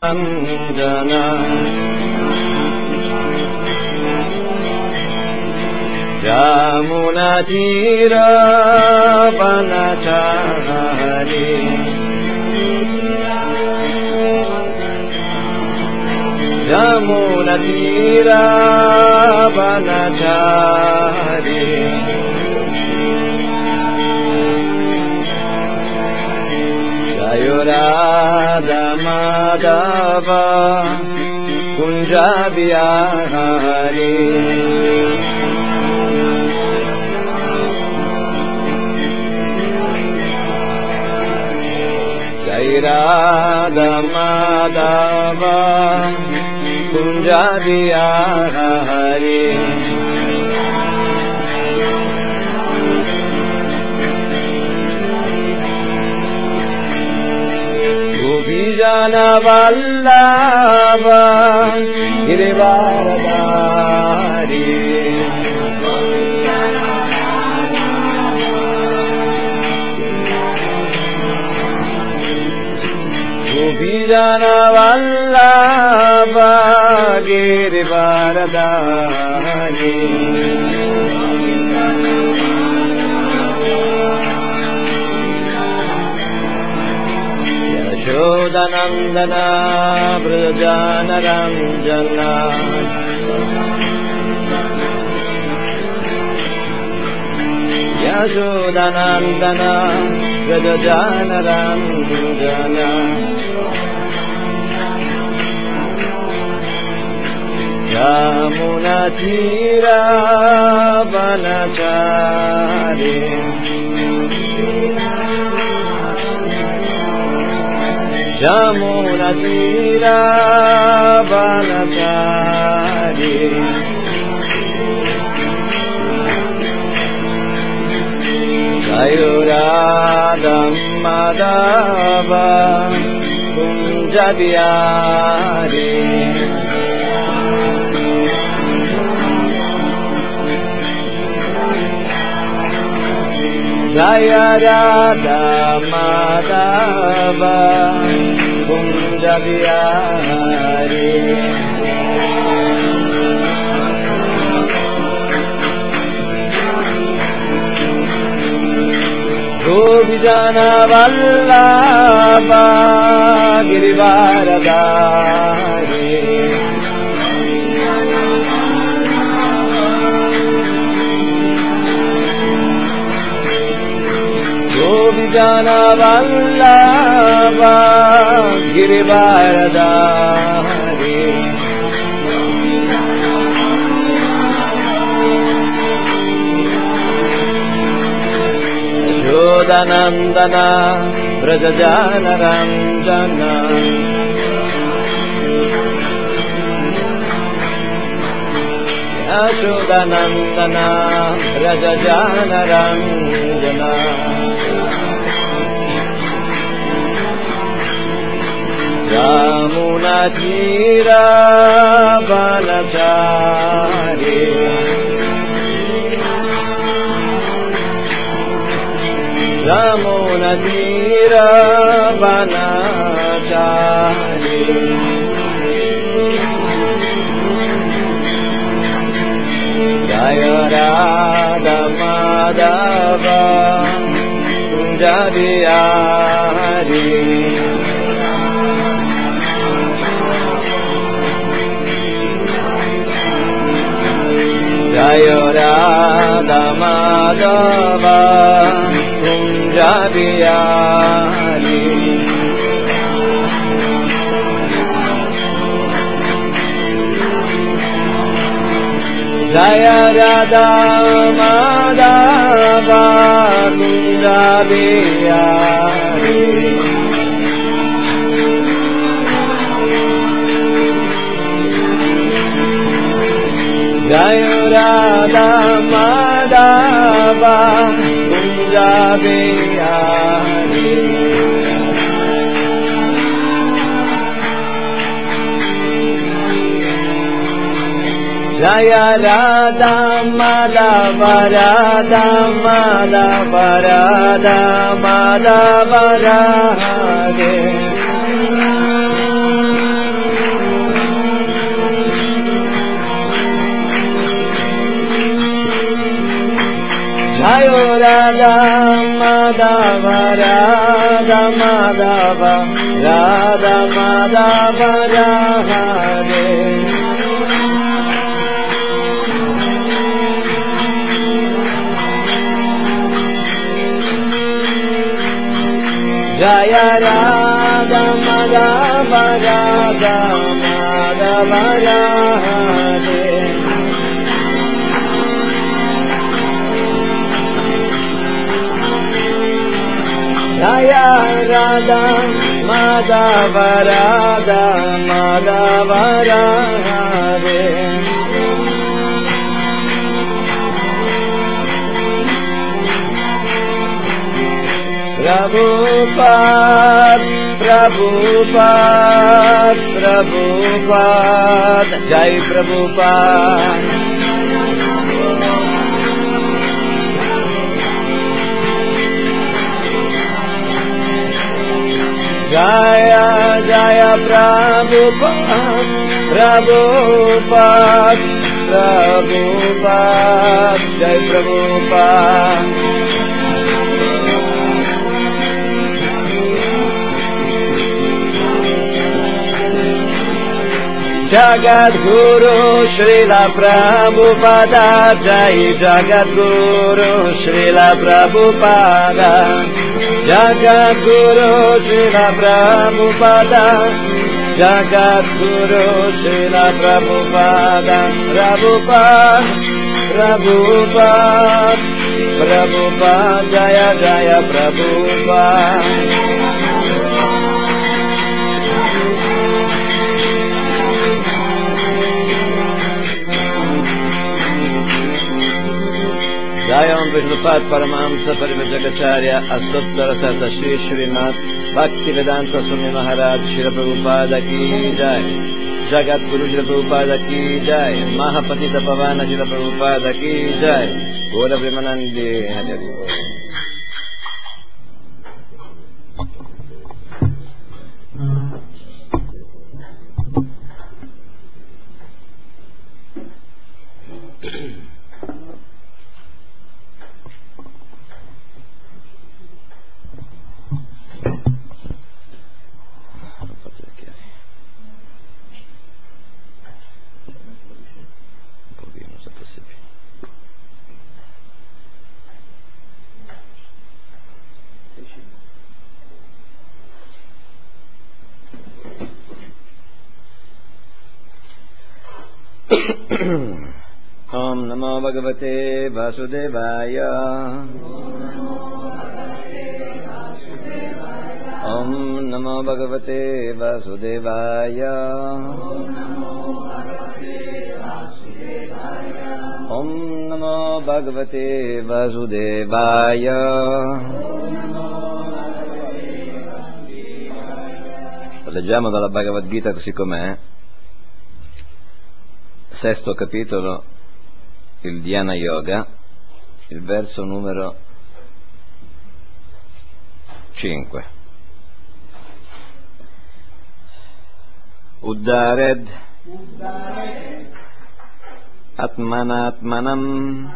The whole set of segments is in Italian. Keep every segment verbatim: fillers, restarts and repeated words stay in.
Anjana Jamuna Tira Vanachari Jamuna Tira Vanachari Jayurada Madhava Kunja Bihari Jayurada Madhava Kunja Bihari Vijana Vallabha Girivaradari Vijana Vallabha Girivaradari Yashodanandana Brajana Ranjana Yashodanandana Brajana Ranjana Yamuna Tira Vanachari Jamuna Tira Vanachari Jayurada Madhava Kunja Bihari Jayurada Madhava Kunja Bihari Govijana Vallabha Girivaradari Govijana Vallabha Girivaradari Yashodanandana Brajana Ranjana Yashodanandana Brajana Ranjana Jamuna Tira Vanachari Jamuna Tira Vanachari Jayurada Madhava Kunja Bihari Jayurada Madhava Kunja Bihari Jayurada Madhava Kunja Bihari Jayurada Madhava Kunja Bihari Jaya Radha Madhava Radha Madhava Radha Madhava Radha Radha Madhava Radha Madhava Radha Madhava Radha Jaya Radha Madhava Radha Madhava Radha Jaya Radha Madhava Radha Madhava Radha Prabhupada, Prabhupada, Prabhupada, Jai Prabhupada. Jaya, Jaya Prabhupada, Prabhupada, Prabhupada, Jai Prabhupada. Jagat Guru Srila Prabhupada, Jai Jagat Guru Srila Prabhupada, Jagat Guru Srila Prabhupada, Jagat Guru Srila Prabhupada, Prabhupada, Prabhupada, Prabhupada, Jaya Jaya Prabhupada. Jayam Vishnupat Paramahamsa Parivajagacharya Astotara Sata Shri Srimad Bhaktivedanta Swami Maharaj Shri Prabhupada Ki Jai Jagat Guru Shri Prabhupada Ki Jai Mahapatita Pavana Shri Prabhupada Ki Jai Gora Premanandi Hari Hari. Om Namo Bhagavate Vasudevaya. Om Namo Bhagavate Vasudevaya. Om Namo Bhagavate Vasudevaya. Leggiamo dalla Bhagavad Gita così com'è, sesto capitolo, il Dhyana Yoga, il verso numero cinque. Uddared Atmanatmanam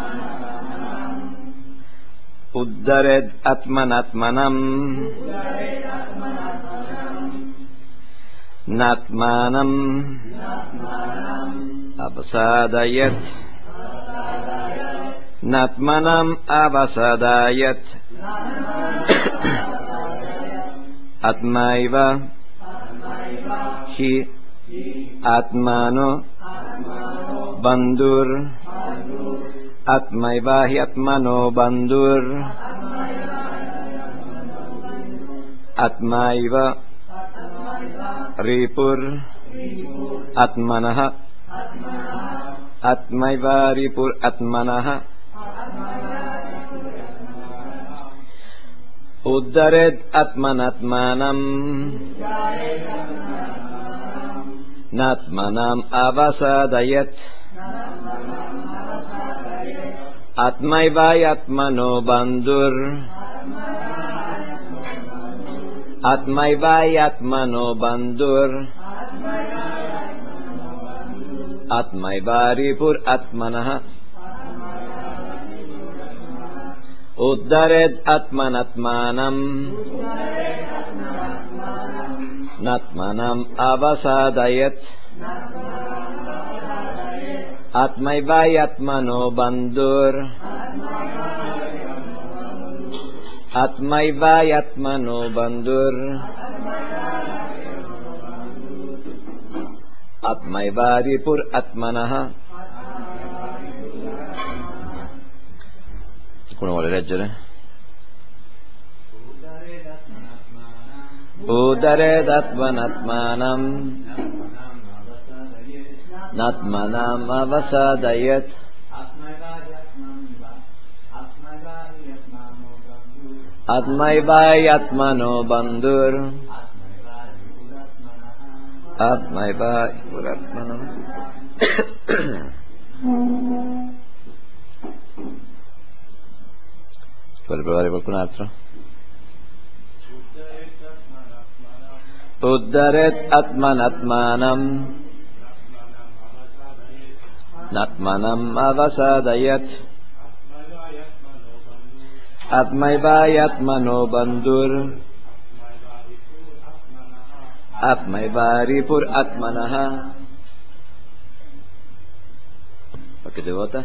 Uddared Atmanatmanam Natmanam Avasadayat Natmanam Avasadayat Atmaiva Hi Atmano Bandur Atmaiva Hi Atmano Bandur Atmaiva Ripur Atmanaha Atmaiva Ripur Atmanaha Uddared Atmanatmanam Natmanam Avasadayat Atmaiva Atmano Bandur Atmaiva Atmano Bandur Atmaiva Ripur Atmanaha Uddared atmanatmanam natmanam avasadayet atmaivayatmano bandur atmaivayatmano bandur atmaivaripur atmanaha. Qualcuno vuole leggere? Udared atmanatmanam natmanam avasadayet atmaivayatmano bandur atmaivayatmano atmano. Vuole provare qualcun altro? Uddaret atmanatmanam natmanam avasadayat atmaivayatmano bandur atmaivaripur atmanaha. Qualche devota?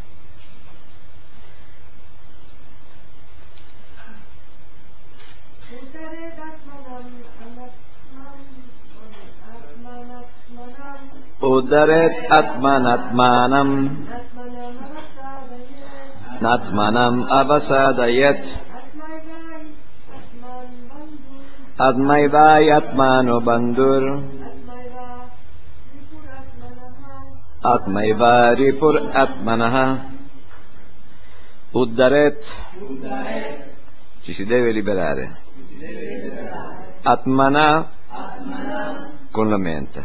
Udaret atmanatmanam natmanam avasadayet atmaivayatmano bandur atmaivaripur atmanaha. Uddaret, ci si deve liberare. Atmana, con la mente.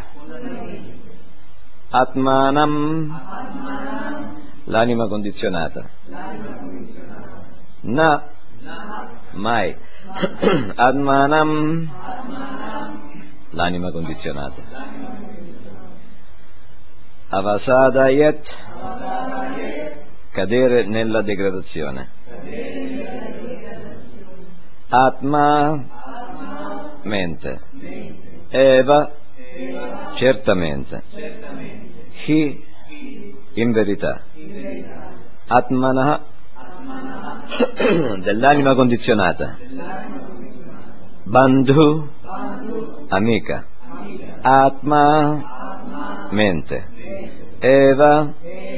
Atmanam, l'anima condizionata. Na, mai. Atmanam, l'anima condizionata. Avasadayet, cadere nella degradazione. Atma, mente. Eva, certamente. Hi, in verità. Atmanaha, dell'anima condizionata. Bandhu, amica. Atma, mente. Eva,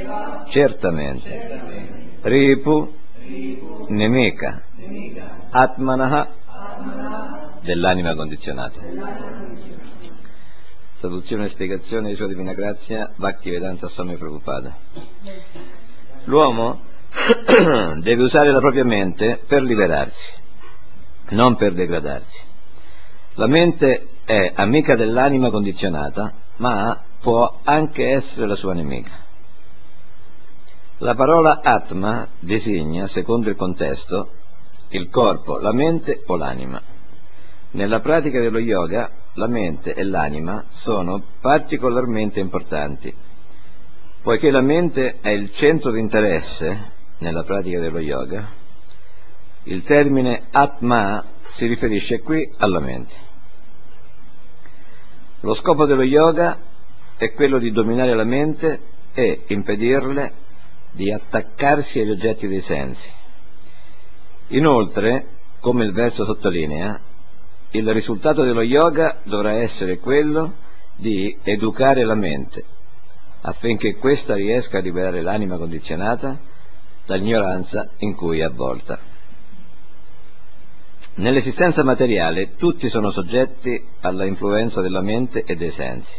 certamente. Ripu, nemica. Atmanaha, dell'anima condizionata. Traduzione e spiegazione di Sua Divina Grazia, Bhaktivedanta Swami Prabhupada. L'uomo deve usare la propria mente per liberarsi, non per degradarsi. La mente è amica dell'anima condizionata, ma può anche essere la sua nemica. La parola Atma designa, secondo il contesto, il corpo, la mente o l'anima. Nella pratica dello yoga, la mente e l'anima sono particolarmente importanti, poiché la mente è il centro di interesse nella pratica dello yoga. Il termine Atma si riferisce qui alla mente. Lo scopo dello yoga è quello di dominare la mente e impedirle di attaccarsi agli oggetti dei sensi. Inoltre, come il verso sottolinea, il risultato dello yoga dovrà essere quello di educare la mente affinché questa riesca a liberare l'anima condizionata dall'ignoranza in cui è avvolta. Nell'esistenza materiale tutti sono soggetti alla influenza della mente e dei sensi.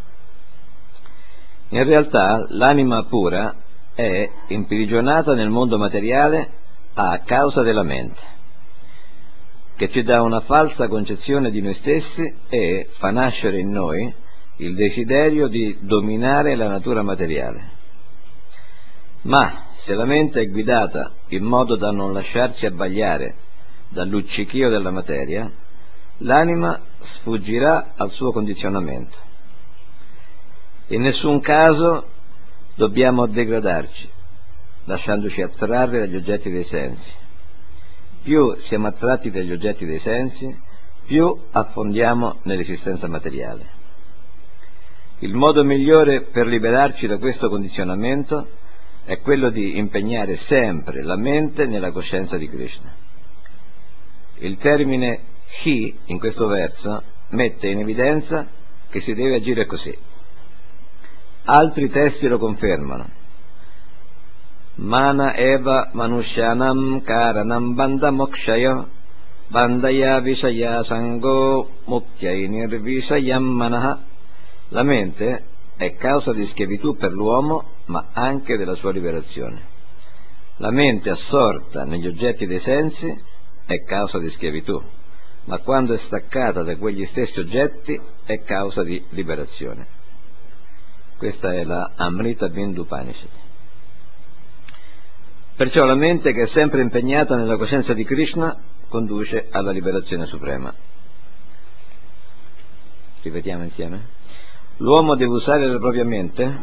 In realtà l'anima pura è imprigionata nel mondo materiale a causa della mente, che ci dà una falsa concezione di noi stessi e fa nascere in noi il desiderio di dominare la natura materiale. Ma se la mente è guidata in modo da non lasciarsi abbagliare dal luccichio della materia, l'anima sfuggirà al suo condizionamento. In nessun caso dobbiamo degradarci, lasciandoci attrarre dagli oggetti dei sensi. più siamo attratti dagli oggetti dei sensi, più affondiamo nell'esistenza materiale. Il modo migliore per liberarci da questo condizionamento è quello di impegnare sempre la mente nella coscienza di Krishna. Il termine Hi in questo verso mette in evidenza che si deve agire così. Altri testi lo confermano. Mana eva manushyanam karanam bandha mokshaya bandhaya vishaya sango mukyai nirvishayam manaha. La mente è causa di schiavitù per l'uomo, ma anche della sua liberazione. La mente assorta negli oggetti dei sensi è causa di schiavitù, ma quando è staccata da quegli stessi oggetti è causa di liberazione. Questa è la Amrita Bindu Upanishad. Perciò la mente che è sempre impegnata nella coscienza di Krishna conduce alla liberazione suprema. Ripetiamo insieme. L'uomo deve usare la propria mente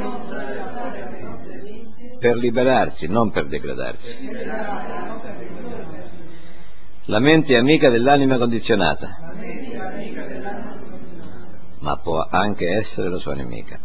per liberarsi, non per degradarsi. La mente è amica dell'anima condizionata, ma può anche essere la sua nemica.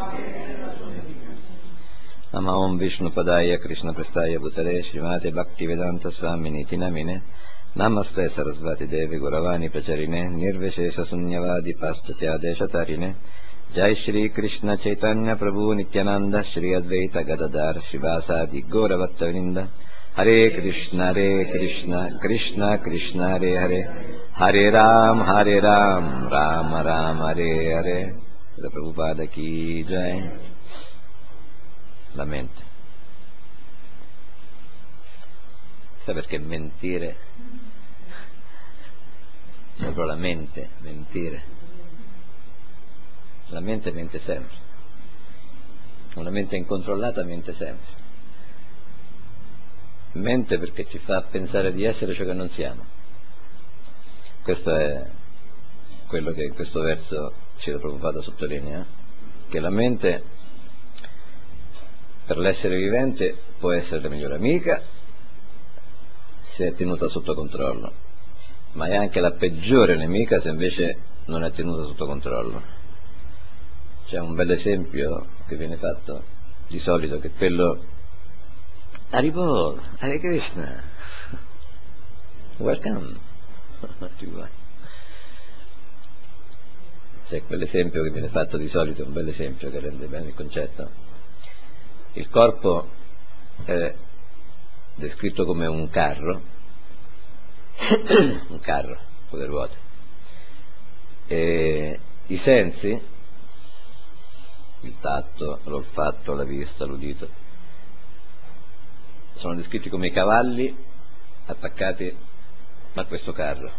Nama Om Vishnu Padaya Krishna Prestaya Bhutale Srimate Bhaktivedanta Swamini Tinamine Namaste Sarasvati Devi Guravani Pracharine Nirveshesha Sunyavadi Paschatya Deshatarine Jai Shri Krishna Chaitanya Prabhu Nityananda Shri Advaita Gadadhar Shivasadi Gauravattavrinda Hare Krishna Hare Krishna Krishna Krishna Hare Hare Hare Ram Hare Ram Ram Ram Hare Hare. La Prabhupada Ki Jai. La mente. Sa perché mentire? Proprio la mente, mentire. La mente mente sempre. Una mente incontrollata mente sempre. Mente perché ci fa pensare di essere ciò che non siamo. Questo è quello che in questo verso Srila Prabhupada sottolinea, che la mente per l'essere vivente può essere la migliore amica se è tenuta sotto controllo, ma è anche la peggiore nemica se invece non è tenuta sotto controllo. C'è un bel esempio che viene fatto di solito, che è quello Haribol, Hare Krishna, welcome. C'è quell'esempio che viene fatto di solito, un bel esempio che rende bene il concetto. Il corpo è descritto come un carro, un carro con le ruote, e i sensi, il tatto, l'olfatto, la vista, l'udito, sono descritti come i cavalli attaccati a questo carro.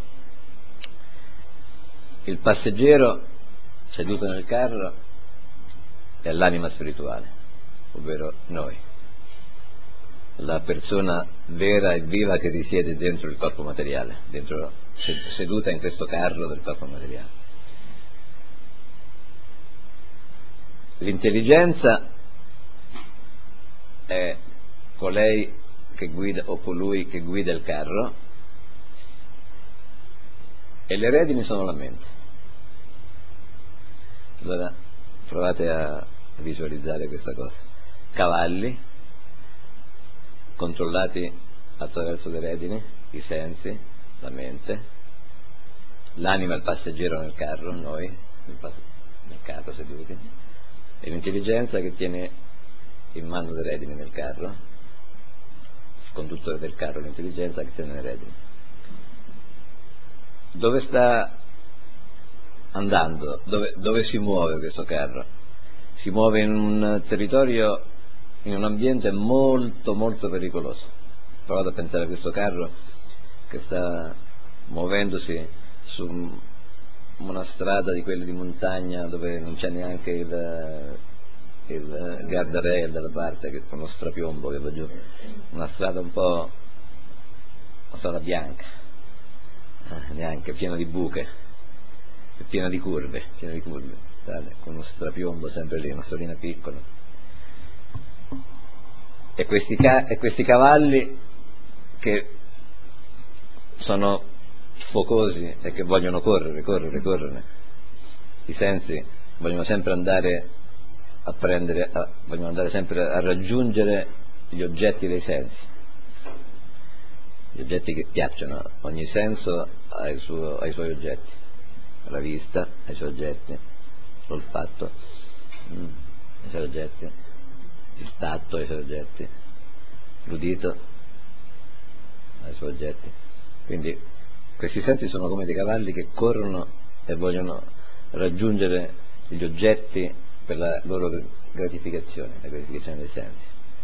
Il passeggero seduto nel carro è l'anima spirituale, ovvero noi, la persona vera e viva che risiede dentro il corpo materiale, dentro, seduta in questo carro del corpo materiale. L'intelligenza è colei che guida o colui che guida il carro, e le redini sono la mente. Allora provate a visualizzare questa cosa. Cavalli controllati attraverso le redini, i sensi, la mente, l'anima, il passeggero nel carro, noi nel, pass- nel carro seduti, e l'intelligenza che tiene in mano le redini nel carro, il conduttore del carro, l'intelligenza che tiene le redini. Dove sta andando? Dove, dove si muove questo carro? Si muove in un territorio, in un ambiente molto molto pericoloso. Provate a pensare a questo carro che sta muovendosi su una strada di quelle di montagna dove non c'è neanche il, il guardrail dalla parte, che con uno strapiombo che va giù, una strada un po', una strada bianca, eh, neanche, piena di buche, piena di curve, piena di curve, strada, con uno strapiombo sempre lì, una stradina piccola. E questi, ca- e questi cavalli che sono focosi e che vogliono correre, correre, correre. I sensi vogliono sempre andare a prendere, a, vogliono andare sempre a raggiungere gli oggetti dei sensi, gli oggetti che piacciono. Ogni senso ha, il suo, ha i suoi oggetti, la vista ha i suoi oggetti, l'olfatto mm, ha i suoi oggetti, il tatto ha i suoi oggetti, l'udito ha i suoi oggetti. Quindi questi sensi sono come dei cavalli che corrono e vogliono raggiungere gli oggetti per la loro gratificazione, la gratificazione dei sensi.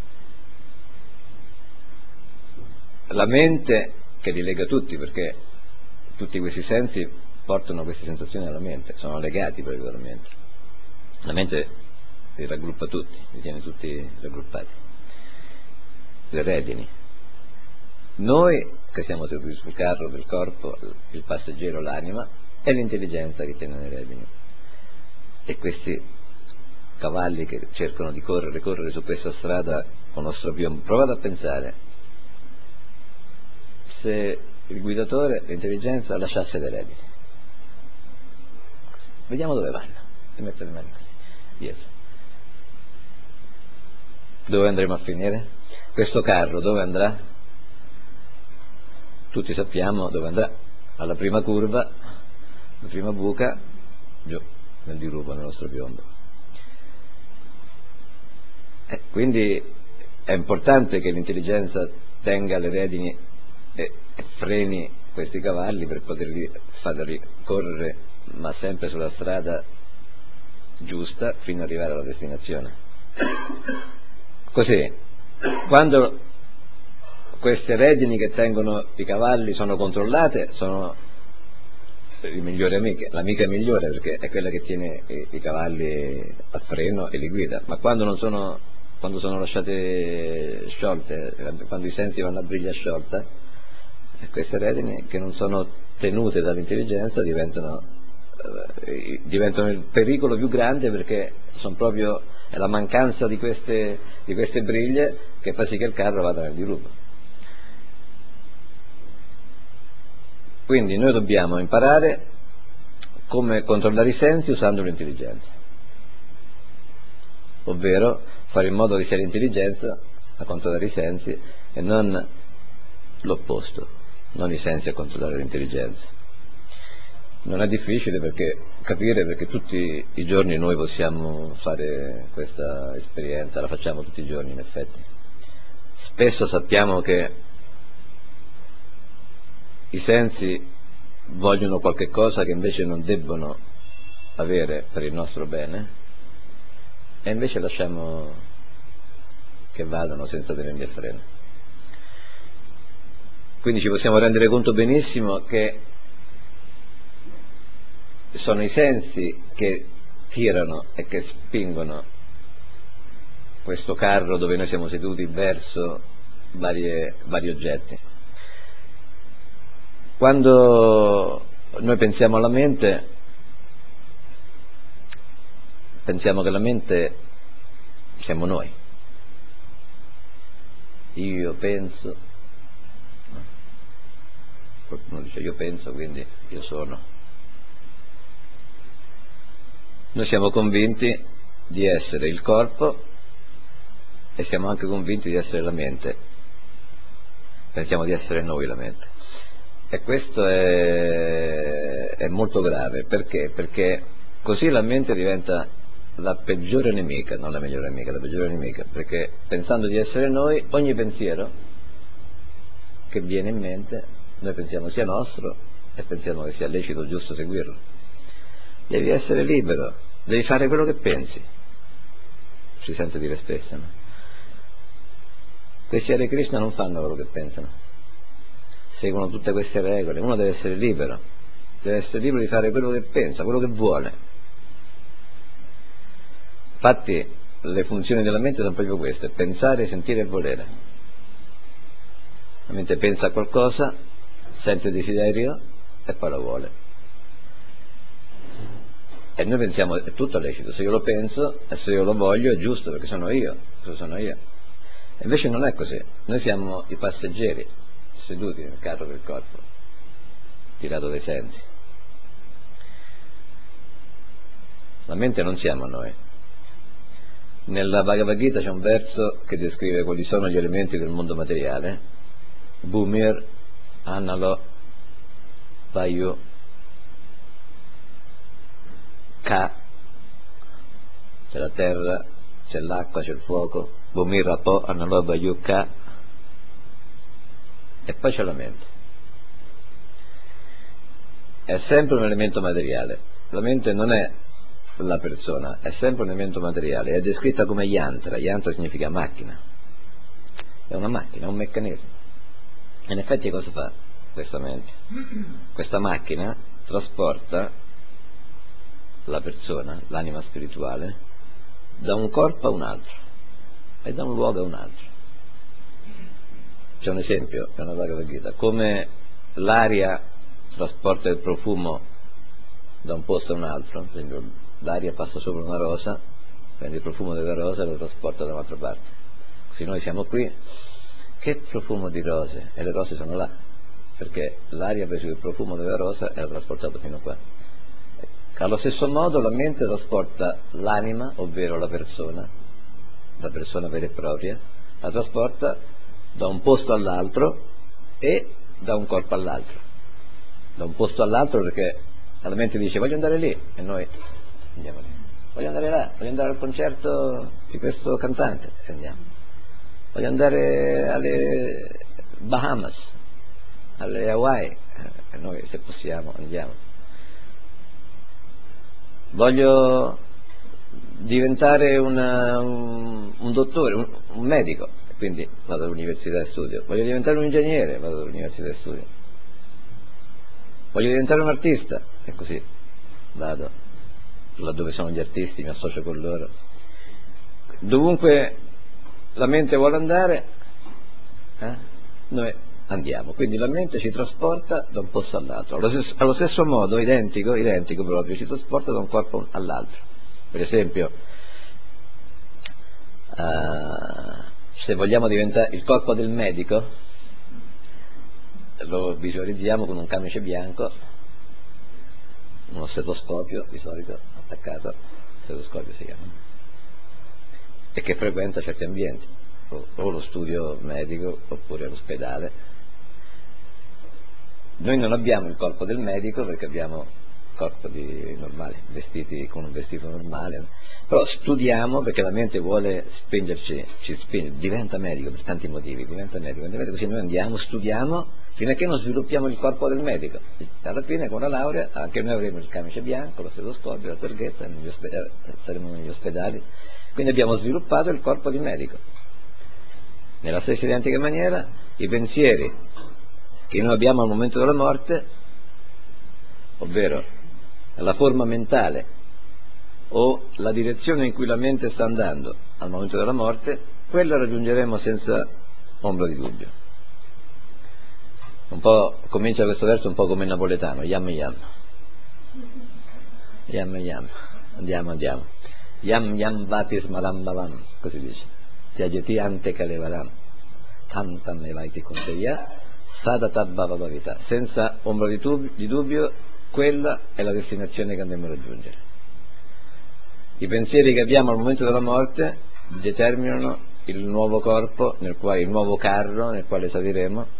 La mente che li lega tutti, perché tutti questi sensi portano queste sensazioni alla mente, sono legati proprio alla mente. La mente li raggruppa tutti, li tiene tutti raggruppati, le redini. Noi che siamo seduti sul carro del corpo, il passeggero, l'anima, è l'intelligenza che tiene le redini. E questi cavalli che cercano di correre, correre su questa strada con lo stropio. Provate a pensare, se il guidatore, l'intelligenza, lasciasse le redini, vediamo dove vanno, e metto le mani così, dietro. Dove andremo a finire? Questo carro dove andrà? Tutti sappiamo dove andrà, alla prima curva, la prima buca, giù, nel dirupo, nello stropiombo. E quindi è importante che l'intelligenza tenga le redini e, e freni questi cavalli per poterli farli correre, ma sempre sulla strada giusta fino ad arrivare alla destinazione. Così, quando queste redini che tengono i cavalli sono controllate, sono le migliori amiche, l'amica migliore, perché è quella che tiene i, i cavalli a freno e li guida. Ma quando non sono, quando sono lasciate sciolte, quando i sensi vanno a briglia sciolta, queste redini che non sono tenute dall'intelligenza diventano, eh, diventano il pericolo più grande, perché sono proprio, è la mancanza di queste, di queste briglie che fa sì che il carro vada nel dirupo. Quindi noi dobbiamo imparare come controllare i sensi usando l'intelligenza, ovvero fare in modo che sia l'intelligenza a controllare i sensi e non l'opposto, non i sensi a controllare l'intelligenza. Non è difficile perché capire, perché tutti i giorni noi possiamo fare questa esperienza, la facciamo tutti i giorni in effetti. Spesso sappiamo che i sensi vogliono qualche cosa che invece non debbono avere per il nostro bene, e invece lasciamo che vadano senza tenerli a freno. Quindi ci possiamo rendere conto benissimo che sono i sensi che tirano e che spingono questo carro dove noi siamo seduti verso varie, vari oggetti. Quando noi pensiamo alla mente, pensiamo che la mente siamo noi. Io penso, qualcuno dice io penso, quindi io sono. Noi siamo convinti di essere il corpo e siamo anche convinti di essere la mente. Pensiamo di essere noi la mente. E questo è, è molto grave. Perché? Perché così la mente diventa la peggiore nemica, non la migliore nemica, la peggiore nemica, perché pensando di essere noi, ogni pensiero che viene in mente noi pensiamo sia nostro e pensiamo che sia lecito o giusto seguirlo. Devi essere libero, devi fare quello che pensi, si sente dire spesso, no? Questi Hare Krishna non fanno quello che pensano, seguono tutte queste regole. Uno deve essere libero, deve essere libero di fare quello che pensa, quello che vuole. Infatti le funzioni della mente sono proprio queste: pensare, sentire e volere. La mente pensa a qualcosa, sente desiderio e poi lo vuole. E noi pensiamo è tutto lecito, se io lo penso e se io lo voglio è giusto perché sono io, sono io. E invece non è così. Noi siamo i passeggeri seduti nel carro del corpo ispirato dai sensi. La mente non siamo noi. Nella Bhagavad Gita c'è un verso che descrive quali sono gli elementi del mondo materiale: Bhumir, Annalo, Vayu, Ka, c'è la terra, c'è l'acqua, c'è il fuoco, Bhumir, Apo, Annalo, Vayu, Ka, e poi c'è la mente. È sempre un elemento materiale. La mente non è la persona, è sempre un elemento materiale, è descritta come yantra. Yantra significa macchina, è una macchina, è un meccanismo. E in effetti cosa fa questa mente? Questa macchina trasporta la persona, l'anima spirituale, da un corpo a un altro e da un luogo a un altro. C'è un esempio nella Bhagavad Gita: come l'aria trasporta il profumo da un posto a un altro. Per esempio, l'aria passa sopra una rosa, prende il profumo della rosa e lo trasporta da un'altra parte. Così noi siamo qui, che profumo di rose, e le rose sono là, perché l'aria ha preso il profumo della rosa e l'ha trasportato fino a qua. Allo stesso modo la mente trasporta l'anima, ovvero la persona, la persona vera e propria, la trasporta da un posto all'altro e da un corpo all'altro. Da un posto all'altro perché la mente dice voglio andare lì, e noi andiamo lì. Voglio andare là, voglio andare al concerto di questo cantante, e andiamo. Voglio andare alle Bahamas, alle Hawaii, e noi se possiamo andiamo. Voglio diventare una, un, un dottore, un, un medico, quindi vado all'università e studio. Voglio diventare un ingegnere, vado all'università e studio. Voglio diventare un artista, e così vado laddove sono gli artisti, mi associo con loro. Dovunque la mente vuole andare, eh, noi andiamo. Quindi la mente ci trasporta da un posto all'altro. Allo stesso, allo stesso modo, identico, identico proprio, ci trasporta da un corpo all'altro. Per esempio, uh, se vogliamo diventare il corpo del medico, lo visualizziamo con un camice bianco, uno stetoscopio di solito attaccato, stetoscopio si chiama, e che frequenta certi ambienti, o, o lo studio medico oppure l'ospedale. Noi non abbiamo il corpo del medico perché abbiamo il corpo di normale, vestiti con un vestito normale, però studiamo perché la mente vuole spingerci, ci spinge, diventa medico per tanti motivi, diventa medico, diventa medico, così noi andiamo, studiamo fino a che non sviluppiamo il corpo del medico. Alla fine con la laurea anche noi avremo il camice bianco, lo stetoscopio, la targhetta, negli ospedali, saremo negli ospedali, quindi abbiamo sviluppato il corpo di medico. Nella stessa identica maniera i pensieri che noi abbiamo al momento della morte, ovvero la forma mentale o la direzione in cui la mente sta andando al momento della morte, quella raggiungeremo senza ombra di dubbio. Un po' comincia questo verso un po' come il napoletano, yam yam, yam yam, andiamo andiamo, yam yam vatis malam bavam, così dice, tiajeti ante kalevaram, tam tam evaiti kunteya, sadatabbava bhavita, senza ombra di, tub- di dubbio, quella è la destinazione che andremo a raggiungere. I pensieri che abbiamo al momento della morte determinano il nuovo corpo, nel quale, il nuovo carro nel quale saliremo,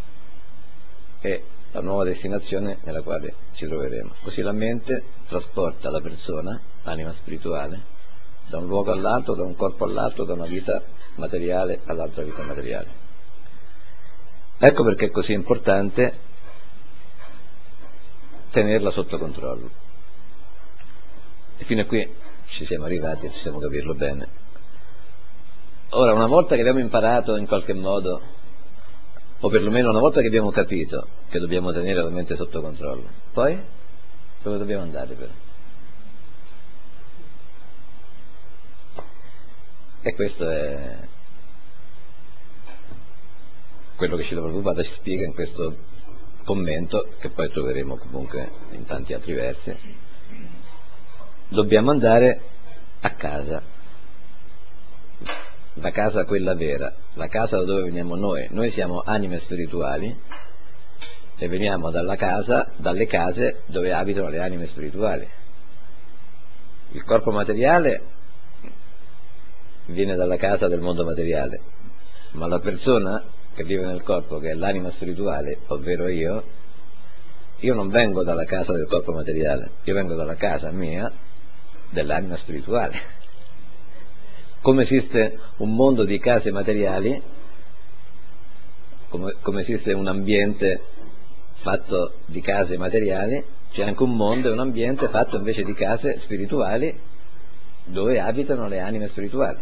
e la nuova destinazione nella quale ci troveremo. Così la mente trasporta la persona, l'anima spirituale, da un luogo all'altro, da un corpo all'altro, da una vita materiale all'altra vita materiale. Ecco perché è così importante tenerla sotto controllo. E fino a qui ci siamo arrivati e possiamo capirlo bene. Ora, una volta che abbiamo imparato in qualche modo, o perlomeno una volta che abbiamo capito che dobbiamo tenere la mente sotto controllo, poi dove dobbiamo andare però? E questo è quello che Srila Prabhupada ci spiega in questo commento, che poi troveremo comunque in tanti altri versi. Dobbiamo andare a casa, la casa quella vera, la casa da dove veniamo noi. Noi siamo anime spirituali e veniamo dalla casa, dalle case dove abitano le anime spirituali. Il corpo materiale viene dalla casa del mondo materiale, ma la persona che vive nel corpo, che è l'anima spirituale, ovvero io, io non vengo dalla casa del corpo materiale, io vengo dalla casa mia dell'anima spirituale. Come esiste un mondo di case materiali, come, come esiste un ambiente fatto di case materiali, c'è anche un mondo e un ambiente fatto invece di case spirituali dove abitano le anime spirituali.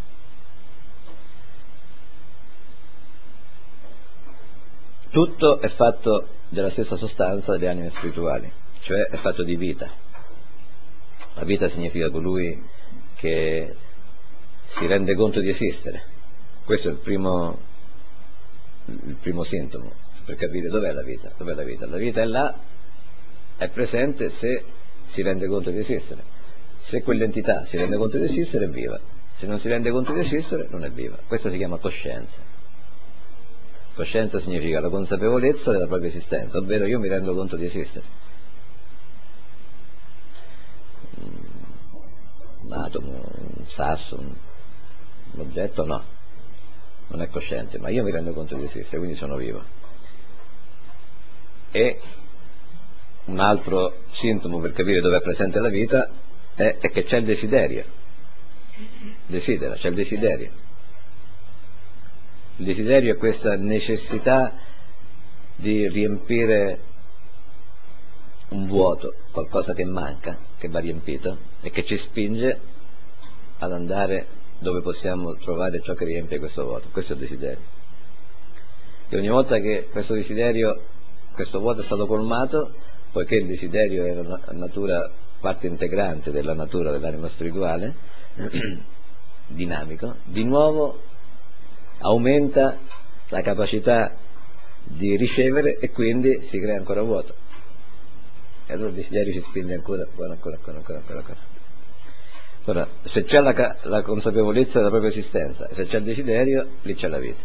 Tutto è fatto della stessa sostanza delle anime spirituali, cioè è fatto di vita. La vita significa colui che si rende conto di esistere. Questo è il primo, il primo sintomo per capire dov'è la vita. Dov'è la vita? La vita è là, è presente se si rende conto di esistere. Se quell'entità si rende conto di esistere è viva, se non si rende conto di esistere non è viva. Questa si chiama coscienza. Coscienza significa la consapevolezza della propria esistenza, ovvero io mi rendo conto di esistere. Un atomo, un sasso, un, un oggetto no, non è cosciente, ma io mi rendo conto di esistere, quindi sono vivo. E un altro sintomo per capire dove è presente la vita è, è che c'è il desiderio. Desidera, c'è il desiderio. Il desiderio è questa necessità di riempire un vuoto, qualcosa che manca, che va riempito e che ci spinge ad andare dove possiamo trovare ciò che riempie questo vuoto. Questo è il desiderio. E ogni volta che questo desiderio, questo vuoto è stato colmato, poiché il desiderio è una natura, parte integrante della natura dell'anima spirituale, dinamico, di nuovo aumenta la capacità di ricevere e quindi si crea ancora vuoto. E allora il desiderio si spinge ancora, ancora, ancora, ancora, ancora, ancora, ancora. Allora, se c'è la, la consapevolezza della propria esistenza, se c'è il desiderio, lì c'è la vita.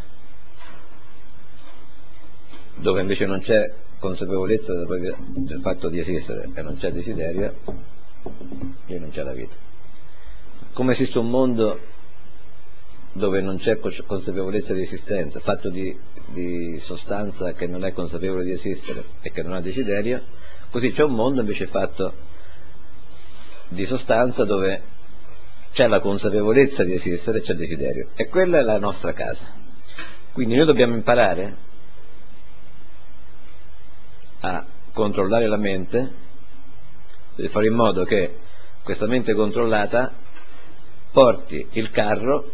Dove invece non c'è consapevolezza del, proprio, del fatto di esistere e non c'è desiderio, lì non c'è la vita. Come esiste un mondo dove non c'è consapevolezza di esistenza, fatto di, di sostanza che non è consapevole di esistere e che non ha desiderio, così c'è un mondo invece fatto di sostanza dove c'è la consapevolezza di esistere e c'è il desiderio, e quella è la nostra casa. Quindi noi dobbiamo imparare a controllare la mente per fare in modo che questa mente controllata porti il carro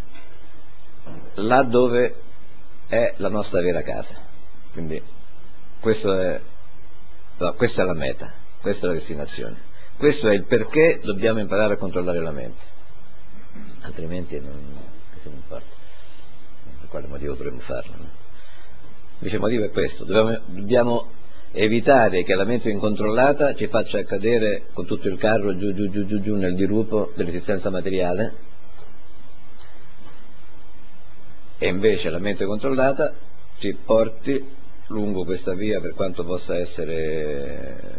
là dove è la nostra vera casa. Quindi questo è, no, questa è la meta, questa è la destinazione, questo è il perché dobbiamo imparare a controllare la mente, altrimenti non, non importa per quale motivo dovremmo farlo, no? Invece il motivo è questo: dobbiamo, dobbiamo evitare che la mente incontrollata ci faccia cadere con tutto il carro giù giù giù giù giù nel dirupo dell'esistenza materiale, e invece la mente controllata ci porti lungo questa via, per quanto possa essere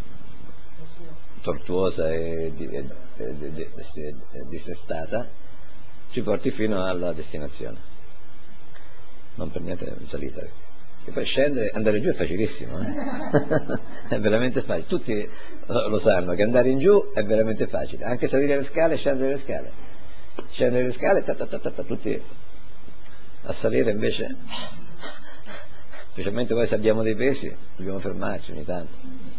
tortuosa e, e, e, e, e dissestata, ci porti fino alla destinazione, non per niente in salita. E poi scendere, andare giù è facilissimo, eh? È veramente facile, tutti lo sanno che andare in giù è veramente facile, anche salire le scale e scendere le scale, scendere le scale, ta ta ta ta ta, tutti. A salire invece, specialmente poi se abbiamo dei pesi, dobbiamo fermarci ogni tanto.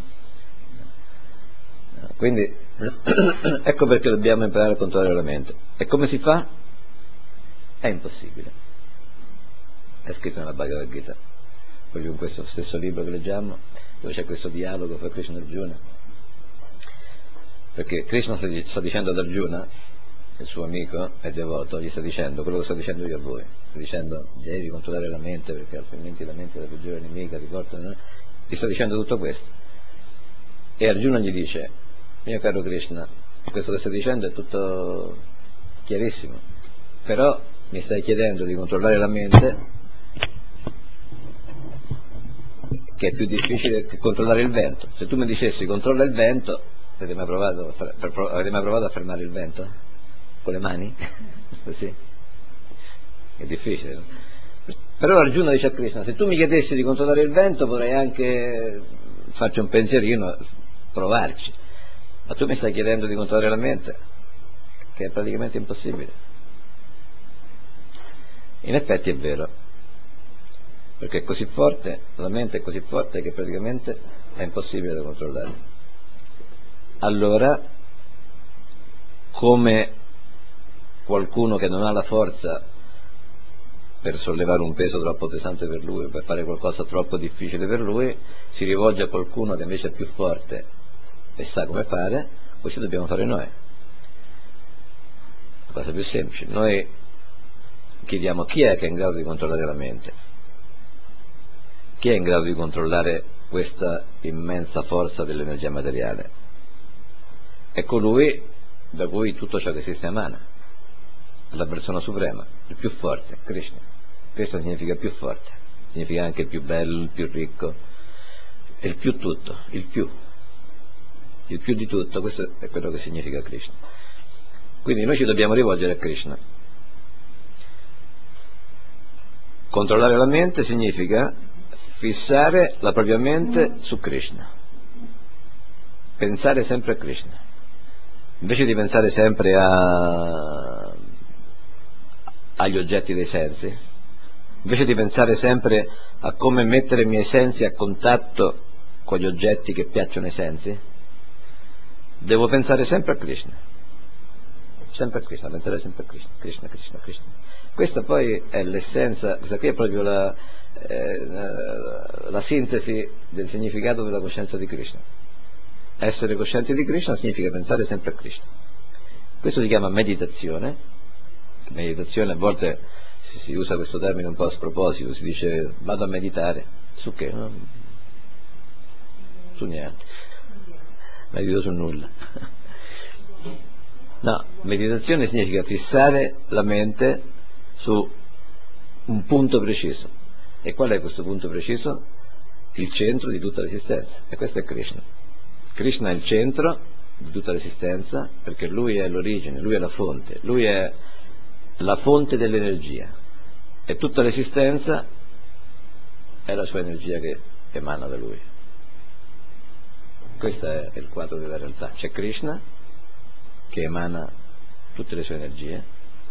Quindi ecco perché dobbiamo imparare a controllare la mente. E come si fa? È impossibile. È scritto nella Bhagavad Gita, proprio in questo stesso libro che leggiamo, dove c'è questo dialogo fra Krishna e Arjuna. Perché Krishna sta dicendo ad Arjuna, il suo amico e devoto, gli sta dicendo quello che sto dicendo io a voi, sta dicendo devi controllare la mente perché altrimenti la mente è la peggiore nemica, ti portano, gli sta dicendo tutto questo, e Arjuna gli dice: mio caro Krishna, questo che stai dicendo è tutto chiarissimo, però mi stai chiedendo di controllare la mente che è più difficile che controllare il vento. Se tu mi dicessi controlla il vento, avete mai provato, avete mai provato a fermare il vento? Con le mani? Sì. È difficile. Però Arjuna dice a Krishna, se tu mi chiedessi di controllare il vento potrei anche farci un pensierino, provarci, ma tu mi stai chiedendo di controllare la mente, che è praticamente impossibile. In effetti è vero, perché è così forte, la mente è così forte che praticamente è impossibile da controllare. Allora, come qualcuno che non ha la forza per sollevare un peso troppo pesante per lui, per fare qualcosa troppo difficile per lui, si rivolge a qualcuno che invece è più forte e sa come fare, così dobbiamo fare noi. La cosa più semplice, noi chiediamo chi è che è in grado di controllare la mente, chi è in grado di controllare questa immensa forza dell'energia materiale. È colui da cui tutto ciò che esiste emana, la persona suprema, il più forte, Krishna. Questo significa più forte, significa anche il più bello, il più ricco, il più tutto, il più, il più di tutto, questo è quello che significa Krishna. Quindi noi ci dobbiamo rivolgere a Krishna. Controllare la mente significa fissare la propria mente su Krishna, pensare sempre a Krishna, invece di pensare sempre a, agli oggetti dei sensi, invece di pensare sempre a come mettere i miei sensi a contatto con gli oggetti che piacciono ai sensi, devo pensare sempre a Krishna, sempre a Krishna, pensare sempre a Krishna, Krishna, Krishna, Krishna. Questa poi è l'essenza, questa qui è proprio la, eh, la sintesi del significato della coscienza di Krishna. Essere coscienti di Krishna significa pensare sempre a Krishna. Questo si chiama meditazione. Meditazione, a volte si, si usa questo termine un po' a sproposito, si dice vado a meditare. Su che? No? Su niente. Medito su nulla. No, meditazione significa fissare la mente su un punto preciso. E qual è questo punto preciso? Il centro di tutta l'esistenza. E questo è Krishna. Krishna è il centro di tutta l'esistenza, perché lui è l'origine, lui è la fonte, lui è la fonte dell'energia e tutta l'esistenza è la sua energia che emana da lui. Questo è il quadro della realtà. C'è Krishna che emana tutte le sue energie,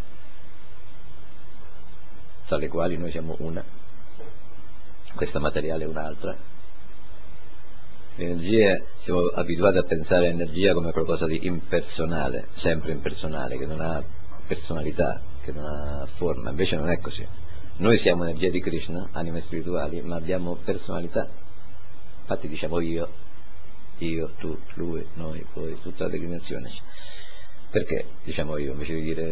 tra le quali noi siamo una, questa materiale è un'altra. Le energie, siamo abituati a pensare all'energia come qualcosa di impersonale, sempre impersonale, che non ha personalità, che non ha forma. Invece non è così. Noi siamo energia di Krishna, anime spirituali, ma abbiamo personalità. Infatti diciamo io, io, tu, lui, noi, poi, tutta la declinazione. Perché diciamo io invece di dire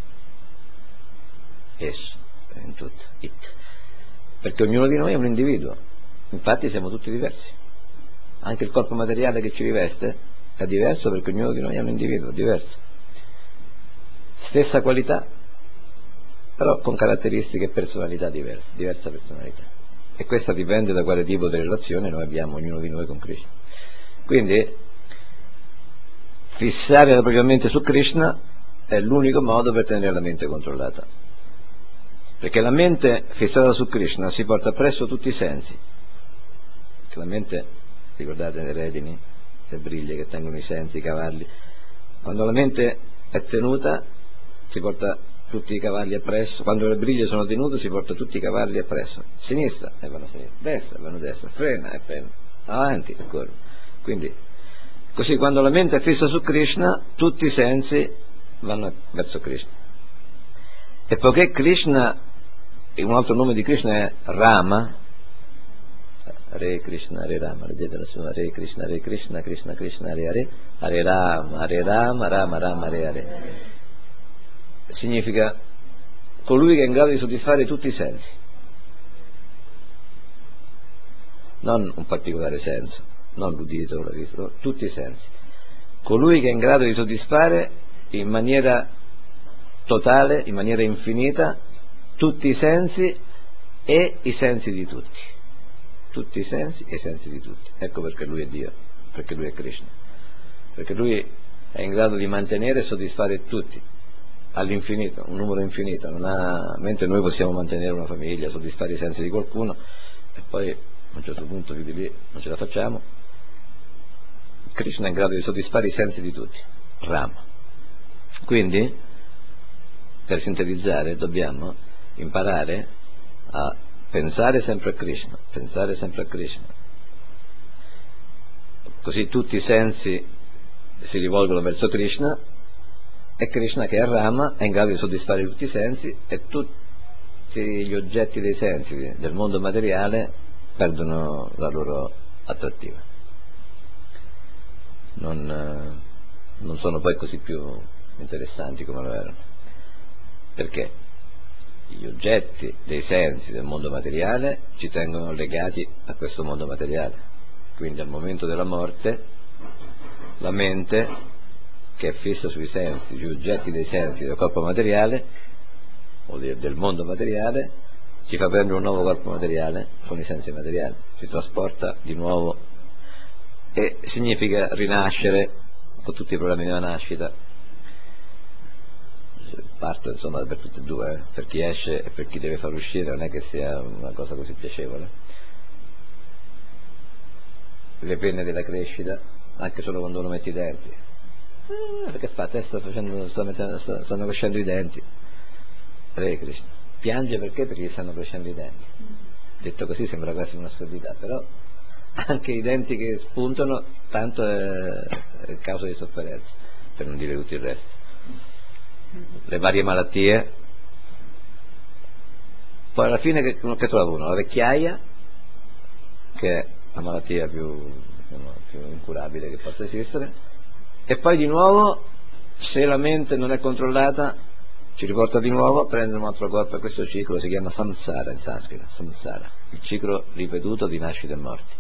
esso, in tutto, it? Perché ognuno di noi è un individuo, infatti siamo tutti diversi. Anche il corpo materiale che ci riveste è diverso, perché ognuno di noi è un individuo diverso. Stessa qualità, però con caratteristiche e personalità diverse, diversa personalità. E questa dipende da quale tipo di relazione noi abbiamo, ognuno di noi, con Krishna. Quindi fissare la propria mente su Krishna è l'unico modo per tenere la mente controllata, perché la mente fissata su Krishna si porta appresso tutti i sensi. Perché la mente, ricordate le redini, le briglie che tengono i sensi, i cavalli, quando la mente è tenuta si porta tutti i cavalli appresso, quando le briglie sono tenute si porta tutti i cavalli appresso, sinistra e vanno a sinistra, destra e vanno a destra, frena e frena, avanti e corrono. Quindi così quando la mente è fissa su Krishna tutti i sensi vanno verso Krishna. E poiché Krishna, un altro nome di Krishna è Rama, Hare Krishna, Hare Rama, leggete la sua, Hare Krishna, Hare Krishna, Krishna Krishna, Hare Hare, Hare Rama, Hare Rama, Rama Rama, Hare Hare. Significa colui che è in grado di soddisfare tutti i sensi, non un particolare senso, non l'udito, la vista, tutti i sensi. Colui che è in grado di soddisfare in maniera totale, in maniera infinita, tutti i sensi e i sensi di tutti. tutti i sensi e i sensi di tutti. Ecco perché lui è Dio, perché lui è Krishna, perché lui è in grado di mantenere e soddisfare tutti all'infinito, un numero infinito, non ha, mentre noi possiamo mantenere una famiglia, soddisfare i sensi di qualcuno e poi a un certo punto più di lì non ce la facciamo. Krishna è in grado di soddisfare i sensi di tutti, Rama. Quindi, per sintetizzare, dobbiamo imparare a pensare sempre a Krishna, pensare sempre a Krishna. Così tutti i sensi si rivolgono verso Krishna e Krishna, che è Rama, è in grado di soddisfare tutti i sensi e tutti gli oggetti dei sensi del mondo materiale perdono la loro attrattiva. Non, non sono poi così più interessanti come lo erano, perché gli oggetti dei sensi del mondo materiale ci tengono legati a questo mondo materiale. Quindi al momento della morte la mente, che è fissa sui sensi, sugli oggetti dei sensi del corpo materiale o del mondo materiale, ci fa prendere un nuovo corpo materiale con i sensi materiali, si trasporta di nuovo, e significa rinascere con tutti i problemi della nascita. Parto insomma per tutte e due, eh. Per chi esce e per chi deve far uscire non è che sia una cosa così piacevole. Le penne della crescita, anche solo quando uno mette i denti, eh, perché fa? Te sta facendo, sta mettendo, sta, stanno crescendo i denti. Hare Krishna. Piange perché? Perché gli stanno crescendo i denti. Detto così sembra quasi un'assurdità, però anche i denti che spuntano tanto è causa di sofferenza, per non dire tutto il resto. Le varie malattie, poi alla fine che, che trova uno? La vecchiaia, che è la malattia più, più incurabile che possa esistere, e poi di nuovo, se la mente non è controllata, ci riporta di nuovo a prendere un altro corpo, e questo ciclo si chiama samsara in sanscrito, samsara, il ciclo ripetuto di nascite e morti.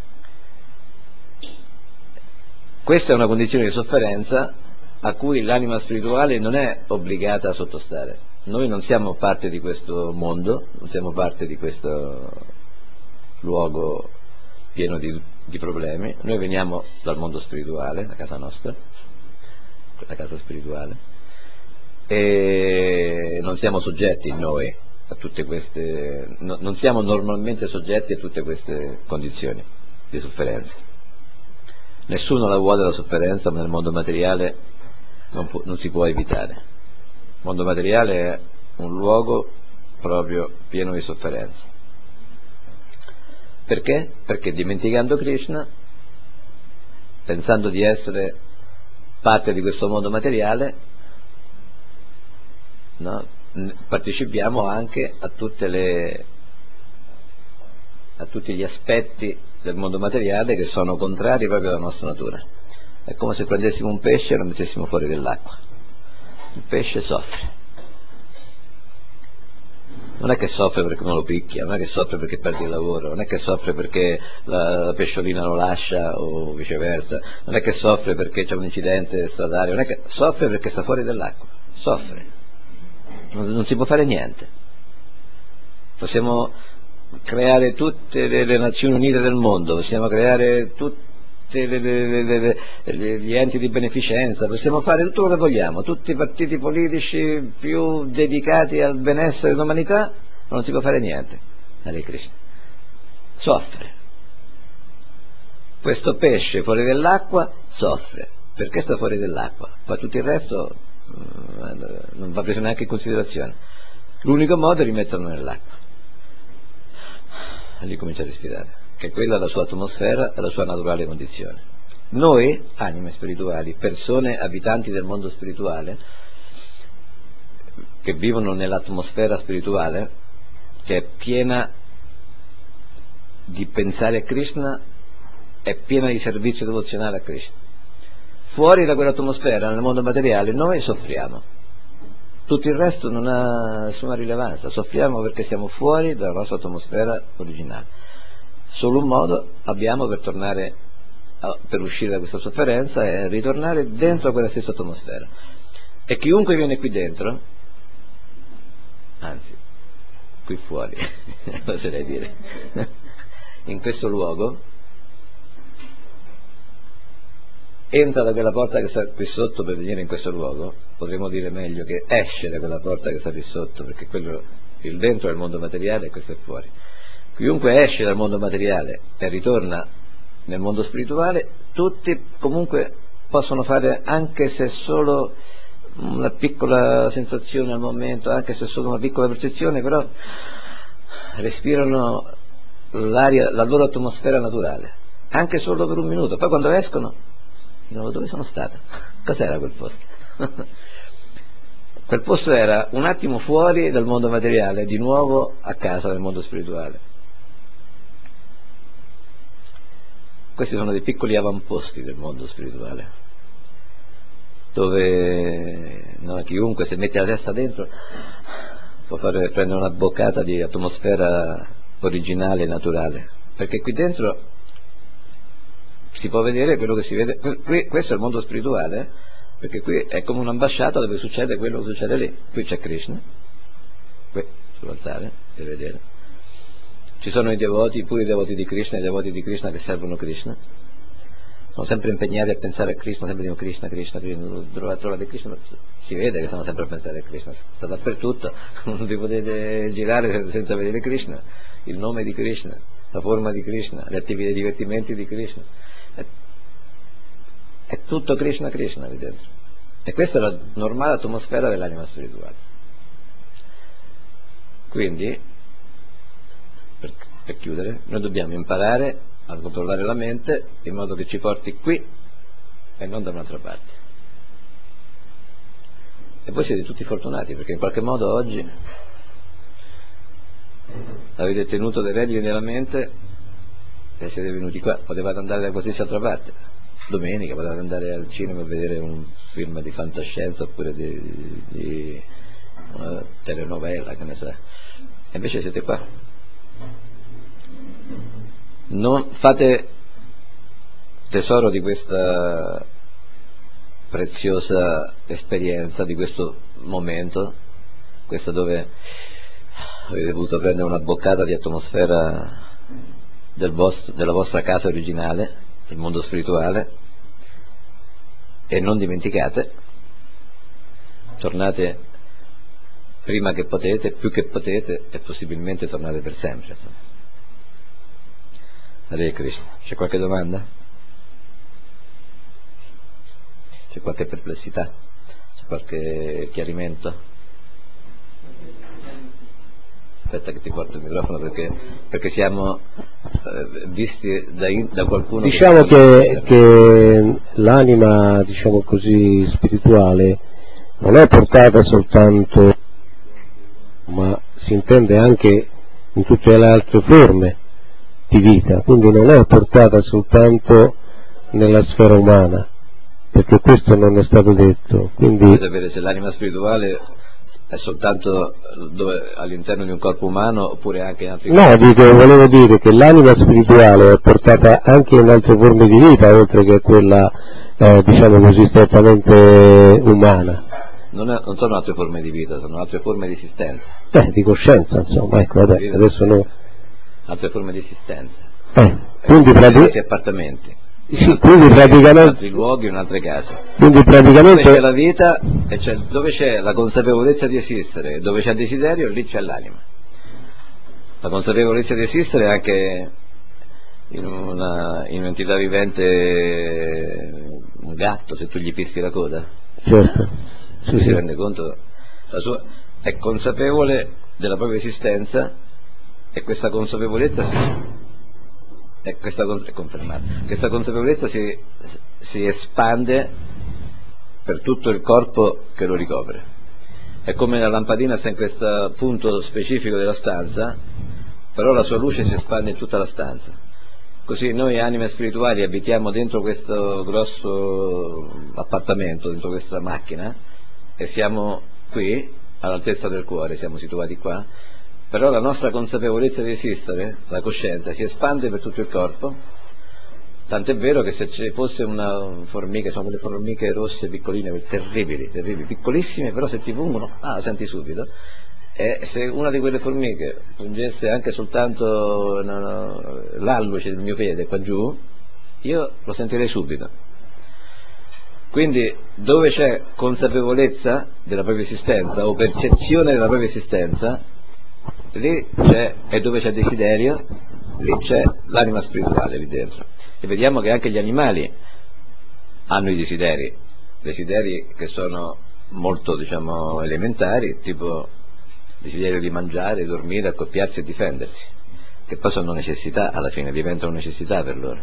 Questa è una condizione di sofferenza a cui l'anima spirituale non è obbligata a sottostare. Noi non siamo parte di questo mondo, non siamo parte di questo luogo pieno di, di problemi. Noi veniamo dal mondo spirituale, la casa nostra, la casa spirituale, e non siamo soggetti noi a tutte queste, no, non siamo normalmente soggetti a tutte queste condizioni di sofferenza. Nessuno la vuole la sofferenza, ma nel mondo materiale non, può, non si può evitare. Il mondo materiale è un luogo proprio pieno di sofferenza. Perché? Perché dimenticando Krishna, pensando di essere parte di questo mondo materiale, no, partecipiamo anche a tutte le a tutti gli aspetti del mondo materiale che sono contrari proprio alla nostra natura. È come se prendessimo un pesce e lo mettessimo fuori dell'acqua. Il pesce soffre, non è che soffre perché uno lo picchia, non è che soffre perché perde il lavoro, non è che soffre perché la, la pesciolina lo lascia o viceversa, non è che soffre perché c'è un incidente stradale, non è che soffre perché sta fuori dall'acqua, soffre, non, non si può fare niente. Possiamo creare tutte le, le Nazioni Unite del mondo, possiamo creare tutte le, le, le, le, gli enti di beneficenza, possiamo fare tutto quello che vogliamo, tutti i partiti politici più dedicati al benessere dell'umanità, ma non si può fare niente. Hare Krishna. Soffre. Questo pesce fuori dell'acqua soffre. Perché sta fuori dell'acqua? Poi tutto il resto non va preso neanche in considerazione. L'unico modo è rimetterlo nell'acqua. E lì comincia a respirare, che quella è la sua atmosfera e la sua naturale condizione. Noi, anime spirituali, persone abitanti del mondo spirituale, che vivono nell'atmosfera spirituale, che è piena di pensare a Krishna, è piena di servizio devozionale a Krishna. Fuori da quell'atmosfera, nel mondo materiale, noi soffriamo. Tutto il resto non ha nessuna rilevanza, soffriamo perché siamo fuori dalla nostra atmosfera originale. Solo un modo abbiamo per tornare a, per uscire da questa sofferenza è ritornare dentro quella stessa atmosfera. E chiunque viene qui dentro, anzi, qui fuori, oserei dire, in questo luogo, entra da quella porta che sta qui sotto per venire in questo luogo, potremmo dire meglio che esce da quella porta che sta qui sotto, perché quello, il dentro è il mondo materiale e questo è fuori. Chiunque esce dal mondo materiale e ritorna nel mondo spirituale, tutti comunque possono fare, anche se solo una piccola sensazione al momento, anche se solo una piccola percezione, però respirano l'aria, la loro atmosfera naturale, anche solo per un minuto. Poi quando escono dicono: dove sono stato? Cos'era quel posto? Quel posto era un attimo fuori dal mondo materiale, di nuovo a casa nel mondo spirituale. Questi sono dei piccoli avamposti del mondo spirituale, dove no, chiunque se mette la testa dentro può fare, prendere una boccata di atmosfera originale e naturale, perché qui dentro si può vedere quello che si vede. Qui, questo è il mondo spirituale, perché qui è come un'ambasciata dove succede quello che succede lì. Qui c'è Krishna, qui sull'altare, per vedere. Ci sono i devoti, pure i devoti di Krishna, i devoti di Krishna che servono Krishna. Sono sempre impegnati a pensare a Krishna, sempre dicono Krishna, Krishna, Krishna, trovate Krishna, si vede che stanno sempre a pensare a Krishna, sta dappertutto, non vi potete girare senza vedere Krishna, il nome di Krishna, la forma di Krishna, le attività, i divertimenti di Krishna. È, è tutto Krishna, Krishna lì dentro. E questa è la normale atmosfera dell'anima spirituale. Quindi, per, per chiudere, noi dobbiamo imparare a controllare la mente in modo che ci porti qui e non da un'altra parte. E voi siete tutti fortunati, perché in qualche modo oggi avete tenuto dei redini nella mente e siete venuti qua. Potevate andare da qualsiasi altra parte, domenica potevate andare al cinema a vedere un film di fantascienza oppure di, di una telenovela, che ne sa, e invece siete qua. Non fate tesoro di questa preziosa esperienza, di questo momento, questo dove avete voluto prendere una boccata di atmosfera del vostro, della vostra casa originale, del mondo spirituale, e non dimenticate, tornate prima che potete, più che potete, e possibilmente tornate per sempre, insomma. Hare Krishna. C'è qualche domanda? C'è qualche perplessità? C'è qualche chiarimento? Aspetta che ti porto il microfono, perché, perché siamo eh, visti da, in, da qualcuno. Diciamo che, che, che l'anima, diciamo così, spirituale non è portata soltanto, ma si intende anche in tutte le altre forme di vita, quindi non è portata soltanto nella sfera umana, perché questo non è stato detto. Quindi vuoi sapere se l'anima spirituale è soltanto dove, all'interno di un corpo umano, oppure anche in altri no, dico, volevo dire che l'anima spirituale è portata anche in altre forme di vita, oltre che quella eh, diciamo così strettamente umana. Non, è, non sono altre forme di vita, sono altre forme di esistenza. Eh, di coscienza, insomma, ecco, vabbè, adesso no. Altre forme di esistenza. Eh, quindi praticamente altri appartamenti. Sì, quindi praticamente in altri luoghi, in altre case. Quindi praticamente dove c'è la vita e c'è, dove c'è la consapevolezza di esistere, dove c'è il desiderio, lì c'è l'anima. La consapevolezza di esistere è anche in, una, in un'entità vivente, un gatto, se tu gli pischi la coda. Certo. Sì, si sì. rende conto, la sua, è consapevole della propria esistenza, e questa consapevolezza si, è, questa, è confermata. Questa consapevolezza si, si espande per tutto il corpo che lo ricopre. È come la lampadina sta in questo punto specifico della stanza, però la sua luce si espande in tutta la stanza. Così noi anime spirituali abitiamo dentro questo grosso appartamento, dentro questa macchina, e siamo qui all'altezza del cuore, siamo situati qua. Però la nostra consapevolezza di esistere, la coscienza, si espande per tutto il corpo, tant'è vero che se ci fosse una formica, sono quelle formiche rosse piccoline, terribili, terribili, piccolissime, però se ti pungono, ah, la senti subito, E se una di quelle formiche pungesse anche soltanto no, no, l'alluce del mio piede qua giù, io lo sentirei subito. Quindi dove c'è consapevolezza della propria esistenza o percezione della propria esistenza, lì c'è, e dove c'è desiderio, lì c'è l'anima spirituale lì dentro. E vediamo che anche gli animali hanno i desideri, desideri che sono molto, diciamo, elementari, tipo desiderio di mangiare, dormire, accoppiarsi e difendersi, che poi sono necessità, alla fine diventano necessità per loro.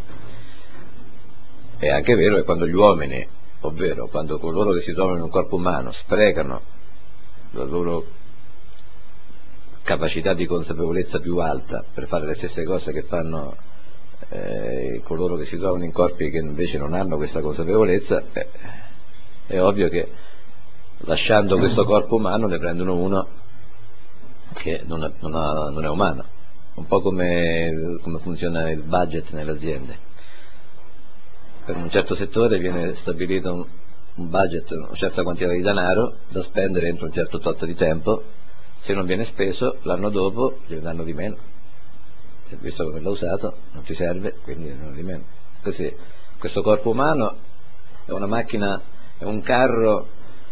È anche vero che quando gli uomini, ovvero quando coloro che si trovano in un corpo umano, sprecano la loro capacità di consapevolezza più alta per fare le stesse cose che fanno eh, coloro che si trovano in corpi che invece non hanno questa consapevolezza, eh, è ovvio che lasciando questo corpo umano ne prendono uno che non è, non ha, non è umano, un po' come, come funziona il budget nelle aziende. Per un certo settore viene stabilito un, un budget, una certa quantità di denaro da spendere entro un certo tot di tempo. Se non viene speso, l'anno dopo gliene danno di meno. Se visto come l'ha usato non ti serve, quindi ne danno di meno. Così questo corpo umano è una macchina, è un carro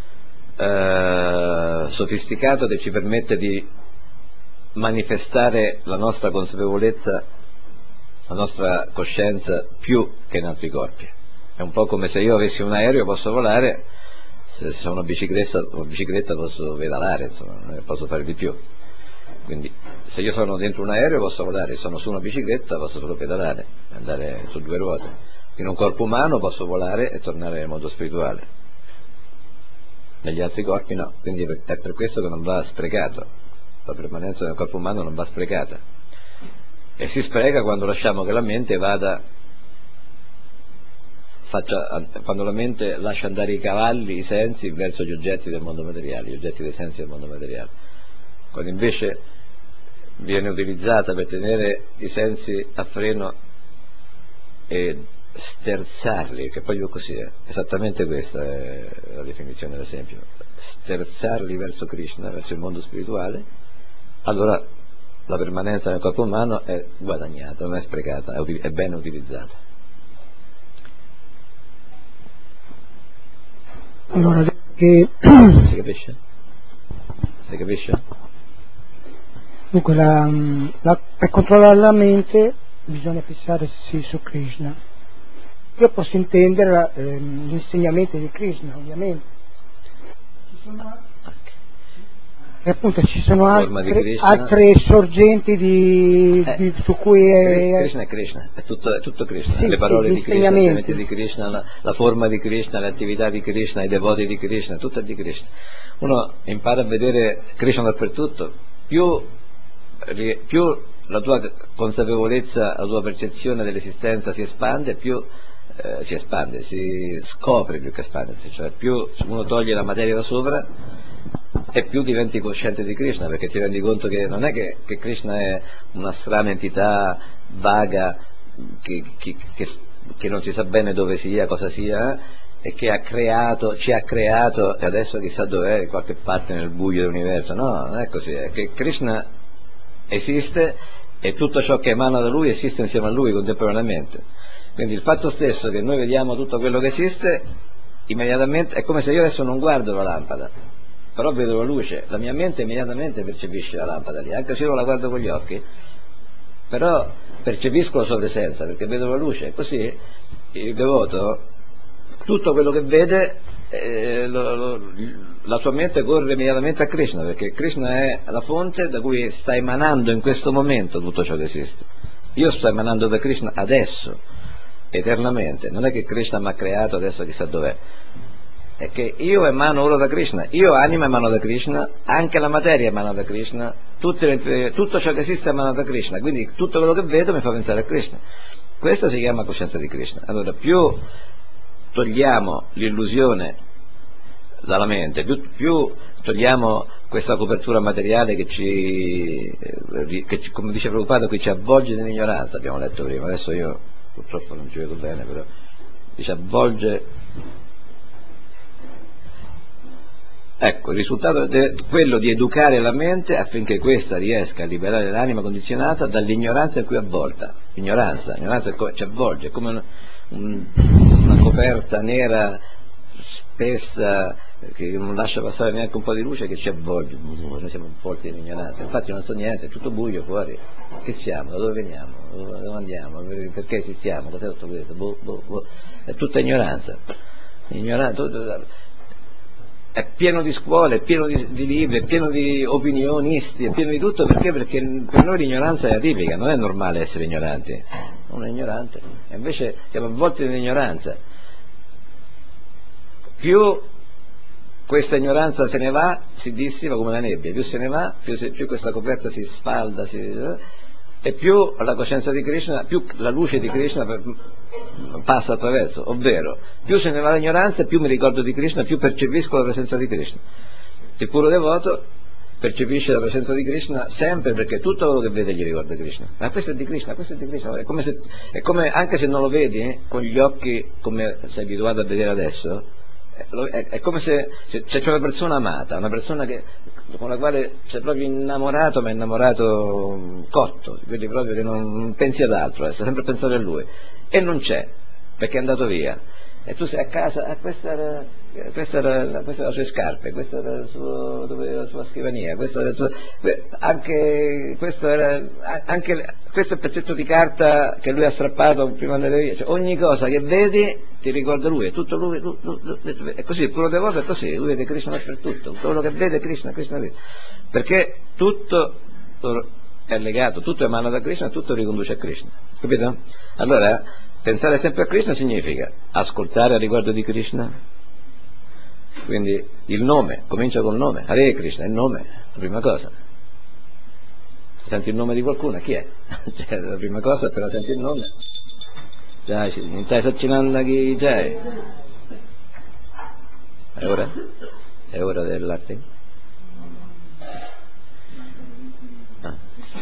eh, sofisticato che ci permette di manifestare la nostra consapevolezza, la nostra coscienza più che in altri corpi. È un po' come se io avessi un aereo, posso volare, se sono una bicicletta, una bicicletta posso pedalare, insomma, posso fare di più. Quindi se io sono dentro un aereo posso volare, se sono su una bicicletta posso solo pedalare, andare su due ruote. In un corpo umano posso volare e tornare nel mondo spirituale, negli altri corpi no. Quindi è per questo che non va sprecato, la permanenza del corpo umano non va sprecata, e si spreca quando lasciamo che la mente vada, faccia, quando la mente lascia andare i cavalli, i sensi verso gli oggetti del mondo materiale, gli oggetti dei sensi del mondo materiale, quando invece viene utilizzata per tenere i sensi a freno e sterzarli, che poi così è, esattamente questa è la definizione d'esempio, sterzarli verso Krishna, verso il mondo spirituale, allora la permanenza nel corpo umano è guadagnata, non è sprecata, è, util- è ben utilizzata. Allora, che... si capisce? Si capisce? Dunque, la, la, per controllare la mente bisogna fissarsi su Krishna. Io posso intendere eh, gli insegnamenti di Krishna, ovviamente. Ci sono, e appunto ci sono altre, altre sorgenti di, eh, di, su cui è... Krishna è Krishna, è tutto, è tutto Krishna, sì, le parole sì, di Krishna, gli insegnamenti di Krishna, la, la forma di Krishna, le attività di Krishna, i devoti di Krishna, tutto è di Krishna. Uno impara a vedere Krishna dappertutto, più, più la tua consapevolezza, la tua percezione dell'esistenza si espande, più eh, si espande, si scopre più che espandersi, cioè più uno toglie la materia da sopra e più diventi cosciente di Krishna, perché ti rendi conto che non è che, che Krishna è una strana entità vaga che, che, che, che non si sa bene dove sia, cosa sia, e che ha creato, ci ha creato e adesso chissà dov'è, in qualche parte nel buio dell'universo. No, non è così, è che Krishna esiste e tutto ciò che emana da lui esiste insieme a lui contemporaneamente. Quindi il fatto stesso che noi vediamo tutto quello che esiste immediatamente è come se io adesso non guardo la lampada, però vedo la luce, la mia mente immediatamente percepisce la lampada lì, anche se io non la guardo con gli occhi, però percepisco la sua presenza perché vedo la luce. Così il devoto, tutto quello che vede, eh, lo, lo, la sua mente corre immediatamente a Krishna, perché Krishna è la fonte da cui sta emanando in questo momento tutto ciò che esiste. Io sto emanando da Krishna adesso, eternamente, non è che Krishna mi ha creato adesso chissà dov'è, è che io emano ora da Krishna, io anima emano da Krishna, anche la materia emana da Krishna, tutte, tutto ciò che esiste emana da Krishna, quindi tutto quello che vedo mi fa pensare a Krishna. Questa si chiama coscienza di Krishna. Allora più togliamo l'illusione dalla mente, più, più togliamo questa copertura materiale che ci, che ci, come dice Prabhupada, qui ci avvolge nell'ignoranza, abbiamo letto prima, adesso io purtroppo non ci vedo bene, però ci avvolge Ecco, il risultato è quello di educare la mente affinché questa riesca a liberare l'anima condizionata dall'ignoranza in cui è avvolta. Ignoranza, ignoranza ci avvolge, è come una, un, una coperta nera spessa che non lascia passare neanche un po' di luce, che ci avvolge. Noi siamo avvolti in ignoranza, infatti non so niente, è tutto buio fuori. Che siamo? Da dove veniamo? Dove andiamo? Perché esistiamo? Cos'è tutto questo? Boh, boh, boh. È tutta ignoranza. Ignoranza, tutto, è pieno di scuole, è pieno di, di libri, è pieno di opinionisti, è pieno di tutto. Perché? Perché per noi l'ignoranza è atipica, non è normale essere ignoranti. Uno è ignorante, e invece siamo avvolti nell'ignoranza. Più questa ignoranza se ne va, si dissipa come la nebbia, più se ne va, più, se, più questa coperta si sfalda, si, e più la coscienza di Krishna, più la luce di Krishna per, passa attraverso, ovvero più se ne va l'ignoranza, più mi ricordo di Krishna, più percepisco la presenza di Krishna. Il puro devoto percepisce la presenza di Krishna sempre, perché tutto quello che vede gli ricorda Krishna. Ma questo è di Krishna, questo è di Krishna. È come se, è come, anche se non lo vedi eh, con gli occhi come sei abituato a vedere adesso, è, è come se, se, se c'è una persona amata, una persona che, con la quale sei proprio innamorato, ma innamorato cotto, vedi proprio che non, non pensi ad altro, stai sempre a pensare a lui, e non c'è, perché è andato via, e tu sei a casa, ah, questa era, questa era, questa era le sue scarpe, questa era il suo, dove era la sua scrivania, questa era il suo, anche questo era anche questo è il pezzetto di carta che lui ha strappato prima delle vie, cioè, ogni cosa che vedi ti ricorda lui, è tutto lui, lui, lui, lui è così, il puro devoto è così, lui vede Krishna dappertutto, tutto quello che vede Krishna, Krishna vede, perché tutto è legato, tutto emana da Krishna, tutto riconduce a Krishna, capito? Allora pensare sempre a Krishna significa ascoltare a riguardo di Krishna, quindi il nome, comincia col nome, Hare Krishna, il nome, la prima cosa. Se senti il nome di qualcuno, chi è? Cioè, la prima cosa, appena senti il nome, Jai, Nitai Satchitananda Ki Jai. È ora? È ora dell'arte? Ah.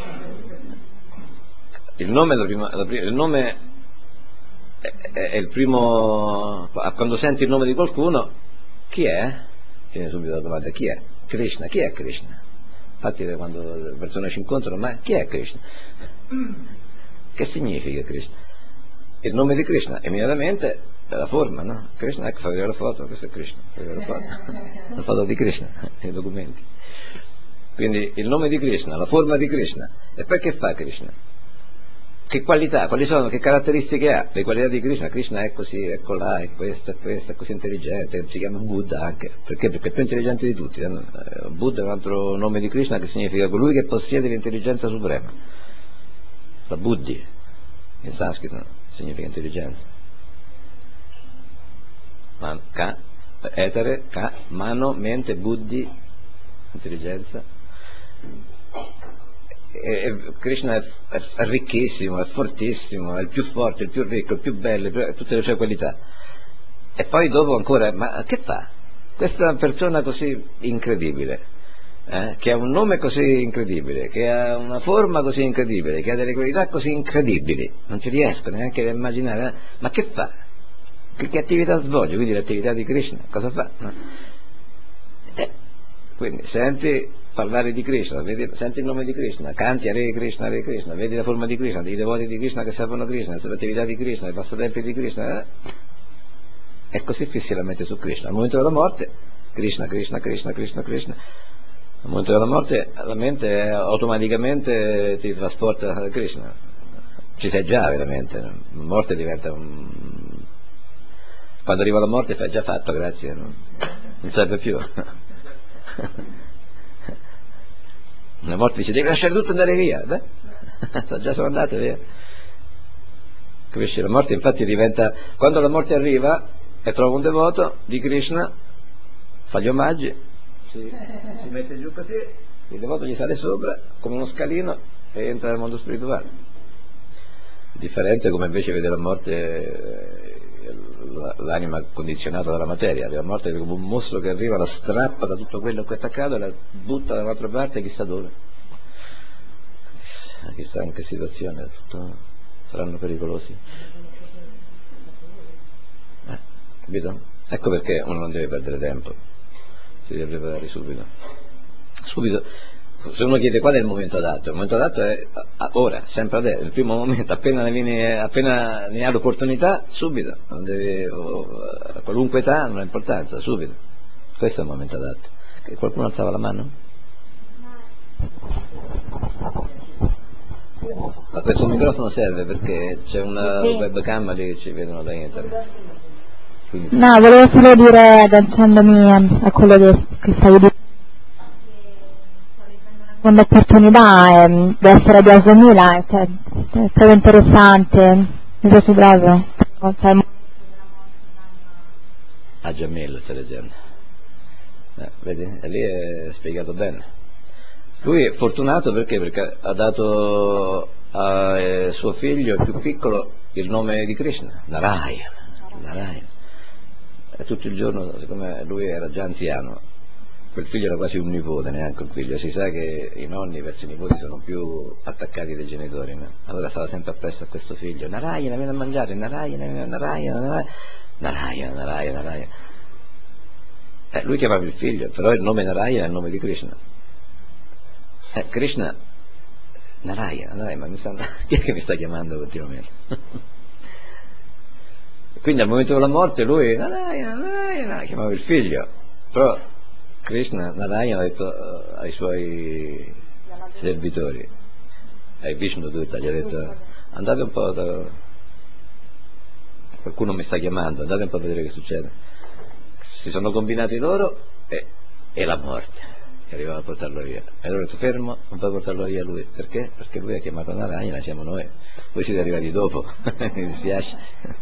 Il nome, è la prima, la prima, il nome è, è, è il primo, quando senti il nome di qualcuno, chi è? Viene subito la domanda, chi è? Krishna, chi è Krishna? Infatti quando le persone ci incontrano, ma chi è Krishna? Che significa Krishna? Il nome di Krishna immediatamente è la forma, no? Krishna, ecco, fa vedere la foto, questa è Krishna, fa vedere la foto, la foto di Krishna nei documenti. Quindi il nome di Krishna, la forma di Krishna. E poi che fa Krishna? Che qualità, quali sono, che caratteristiche ha? Le qualità di Krishna. Krishna è così, è colà, è questo, è questo, è così intelligente, si chiama Buddha anche, perché? Perché è più intelligente di tutti. Buddha è un altro nome di Krishna che significa colui che possiede l'intelligenza suprema. La Buddhi in sanscrito significa intelligenza. Man, ka, etere, ka, mano, mente, buddhi, intelligenza. E, e Krishna è, è, è ricchissimo, è fortissimo, è il più forte, il più ricco, il più bello, il più, tutte le sue qualità. E poi dopo ancora, ma che fa? Questa persona così incredibile, eh, che ha un nome così incredibile, che ha una forma così incredibile, che ha delle qualità così incredibili, non ci riesco neanche a immaginare, eh? Ma che fa? Che, che attività svolge? Quindi l'attività di Krishna, cosa fa? No? Eh, quindi senti parlare di Krishna, vedi, senti il nome di Krishna, canti Hare Krishna, Hare Krishna, vedi la forma di Krishna, i devoti di Krishna che servono Krishna, l'attività di Krishna, i passatempi di Krishna, eh? E così fissi la mente su Krishna. Al momento della morte, Krishna, Krishna, Krishna, Krishna, Krishna. Al momento della morte la mente automaticamente ti trasporta a Krishna. Ci sei già veramente, la morte diventa un... Quando arriva la morte fai già fatto, grazie, non, non serve più. La morte dice devi lasciare tutto e andare via, beh, già sono andate via. Capisci? La morte infatti diventa, quando la morte arriva e trova un devoto di Krishna, fa gli omaggi, si, si mette giù così, il devoto gli sale sopra come uno scalino e entra nel mondo spirituale. Differente come invece vede la morte l'anima condizionata dalla materia. La morte è come un mostro che arriva, la strappa da tutto quello che è attaccato e la butta da un'altra parte, chissà dove, chissà in che situazione, tutto, saranno pericolosi, eh, capito? Ecco perché uno non deve perdere tempo, si deve preparare subito. Subito. Se uno chiede qual è il momento adatto, il momento adatto è ora, sempre adesso, il primo momento, appena ne, viene, appena ne ha l'opportunità, subito, non deve, a qualunque età non ha importanza, subito. Questo è il momento adatto. Che qualcuno alzava la mano? Ma questo microfono serve perché c'è una webcam lì che ci vedono da internet. Quindi... No, volevo solo dire, agganciandomi a quello che, che stavi dicendo, seconda opportunità eh, di essere a duemila, cioè, è proprio interessante, mi piace proprio. A Jamil stai leggendo, eh, vedi? E lì è spiegato bene. Lui è fortunato perché? Perché ha dato a eh, suo figlio il più piccolo il nome di Krishna, Narayana, Narayana. E tutto il giorno, siccome lui era già anziano, quel figlio era quasi un nipote, neanche un figlio, si sa che i nonni verso i nipoti sono più attaccati dei genitori, no? Allora stava sempre appresso a questo figlio, Narayana, vieni a mangiare, Narayana, Narayana, Narayana, Narayana, Narayana, Narayana. Eh, lui chiamava il figlio, però il nome Narayana è il nome di Krishna. Eh, Krishna, Narayana, Narayana, ma mi sta... chi è che mi sta chiamando continuamente? Quindi al momento della morte lui, Narayana, Narayana, chiamava il figlio, però Krishna, Narayana ha detto uh, ai suoi servitori, ai Vishnu Dutta, gli ha detto andate un po', da... qualcuno mi sta chiamando, andate un po' a vedere che succede. Si sono combinati loro e, e la morte che arrivava a portarlo via. E allora ho detto fermo, non puoi portarlo via lui. Perché? Perché lui ha chiamato Narayana, siamo noi, voi siete arrivati dopo. Mi dispiace.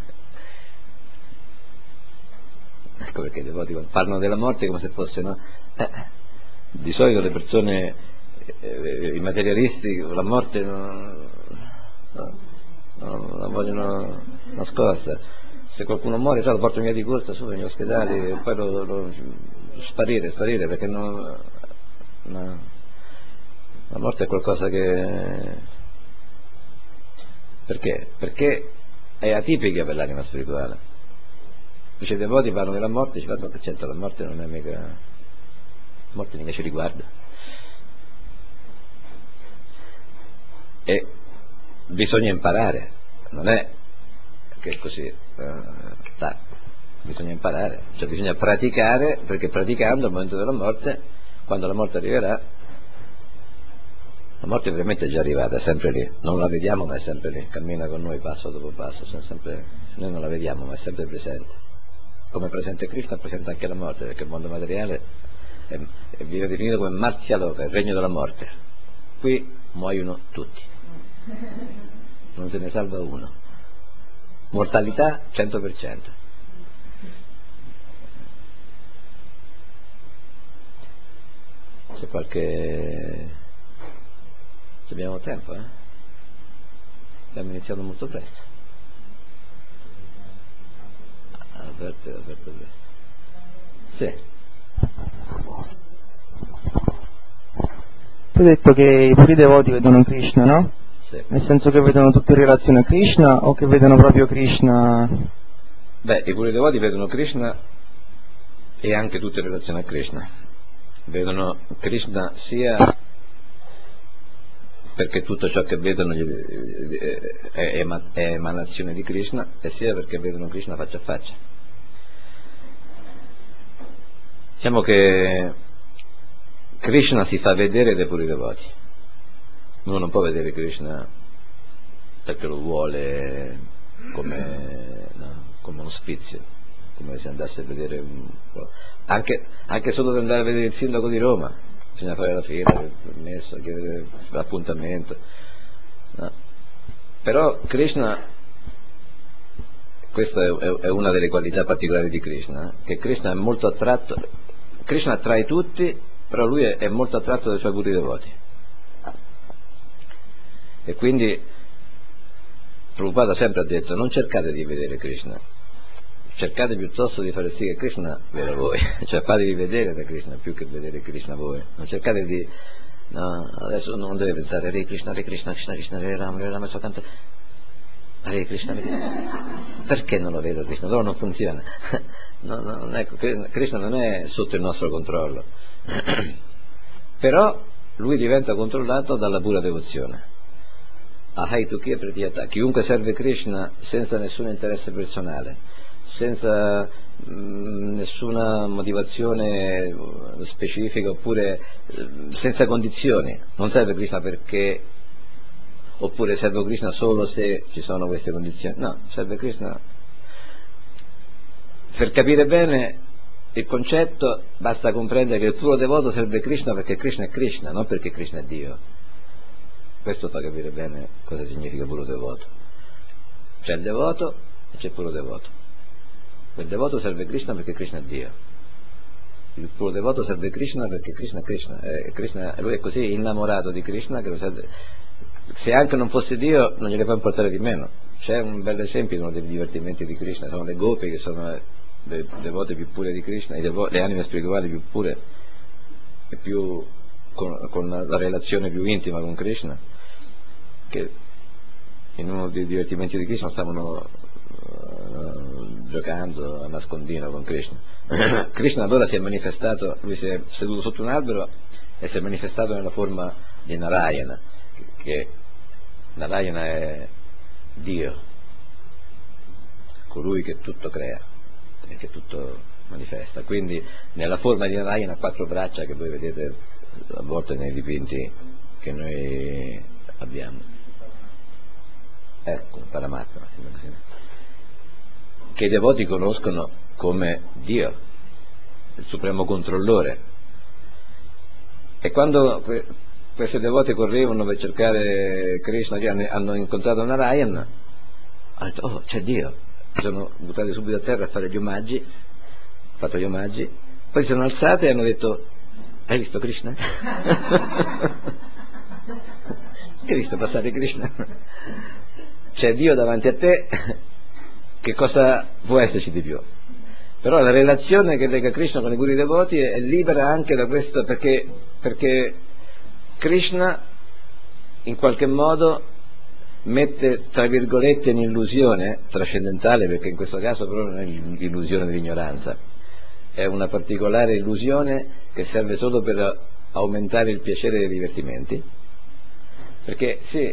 Ecco perché i devoti parlano della morte come se fosse, no? Eh, di solito le persone, eh, i materialisti, la morte non, no, no, la vogliono nascosta. Se qualcuno muore, sai, lo portano via di corsa su negli ospedali e poi lo, lo sparire, sparire perché non, no, la morte è qualcosa che... Perché? Perché è atipica per l'anima spirituale. Invece i devoti parlano della morte, ci fanno che certo la morte non è mica, la morte mica ci riguarda. E bisogna imparare, non è che così uh, sta, bisogna imparare, cioè bisogna praticare, perché praticando al momento della morte, quando la morte arriverà, la morte ovviamente è già arrivata, è sempre lì, non la vediamo ma è sempre lì, cammina con noi passo dopo passo, sempre, noi non la vediamo ma è sempre presente. Come presente Krishna, presente anche la morte, perché il mondo materiale è, è, viene definito come Marsya Loka, il regno della morte. Qui muoiono tutti, non se ne salva uno. Mortalità cento per cento. C'è qualche... Ci abbiamo tempo, eh? Abbiamo iniziato molto presto. Aperto, aperto presto. Sì. Tu hai detto che i puri devoti vedono Krishna, no? Sì. Nel senso che vedono tutto in relazione a Krishna o che vedono proprio Krishna? Beh, i puri devoti vedono Krishna e anche tutto in relazione a Krishna. Vedono Krishna sia perché tutto ciò che vedono è emanazione di Krishna, e sia perché vedono Krishna faccia a faccia. Diciamo che Krishna si fa vedere dai puri devoti. Uno non può vedere Krishna perché lo vuole come, no, come uno sfizio, come se andasse a vedere un po'. Anche, anche solo per andare a vedere il sindaco di Roma bisogna fare la fila, il permesso, chiedere l'appuntamento, no. Però Krishna, questa è, è una delle qualità particolari di Krishna, che Krishna è molto attratto, Krishna attrae tutti, però lui è, è molto attratto dai suoi puri devoti. E quindi Prabhupada sempre ha detto: non cercate di vedere Krishna, cercate piuttosto di fare sì che Krishna veda voi, cioè fatevi vedere da Krishna più che vedere Krishna voi. Non cercate di, no, adesso non deve pensare Hare Krishna, Hare Krishna, Krishna Krishna, Hare Rama, Hare Rama, so tanto. Hare Krishna, perché non lo vedo Krishna? Allora non funziona. No, no, non è, Krishna non è sotto il nostro controllo. Però lui diventa controllato dalla pura devozione. Ahaitukya Pratiyata, chiunque serve Krishna senza nessun interesse personale, senza mh, nessuna motivazione specifica, oppure mh, senza condizioni, non serve Krishna perché, oppure serve Krishna solo se ci sono queste condizioni. No, serve Krishna. Per capire bene il concetto basta comprendere che il puro devoto serve Krishna perché Krishna è Krishna, non perché Krishna è Dio. Questo fa capire bene cosa significa puro devoto. C'è il devoto e c'è il puro devoto. Il devoto serve Krishna perché Krishna è Dio. Il puro devoto serve Krishna perché Krishna è Krishna. E Krishna, lui è così innamorato di Krishna che lo serve. Se anche non fosse Dio non gliene può importare di meno. C'è un bel esempio di uno dei divertimenti di Krishna, sono le gopi, che sono le devote più pure di Krishna, le anime spirituali più pure e più con, con la relazione più intima con Krishna, che in uno dei divertimenti di Krishna stavano uh, giocando a nascondino con Krishna. Krishna allora si è manifestato, lui si è seduto sotto un albero e si è manifestato nella forma di Narayana, che Narayana è Dio, colui che tutto crea e che tutto manifesta. Quindi nella forma di Narayana ha quattro braccia che voi vedete a volte nei dipinti che noi abbiamo. Ecco, Paramatma, che i devoti conoscono come Dio, il supremo controllore. E quando que- questi devoti correvano per cercare Krishna, hanno incontrato Narayana, hanno detto: oh, c'è Dio. Si sono buttati subito a terra a fare gli omaggi, hanno fatto gli omaggi, poi si sono alzati e hanno detto: hai visto Krishna? Hai visto passare Krishna? C'è Dio davanti a te, che cosa può esserci di più? Però la relazione che lega Krishna con i puri devoti è libera anche da questo, perché, perché Krishna in qualche modo mette tra virgolette un'illusione trascendentale, perché in questo caso però non è l'illusione dell'ignoranza, è una particolare illusione che serve solo per aumentare il piacere dei divertimenti, perché sì,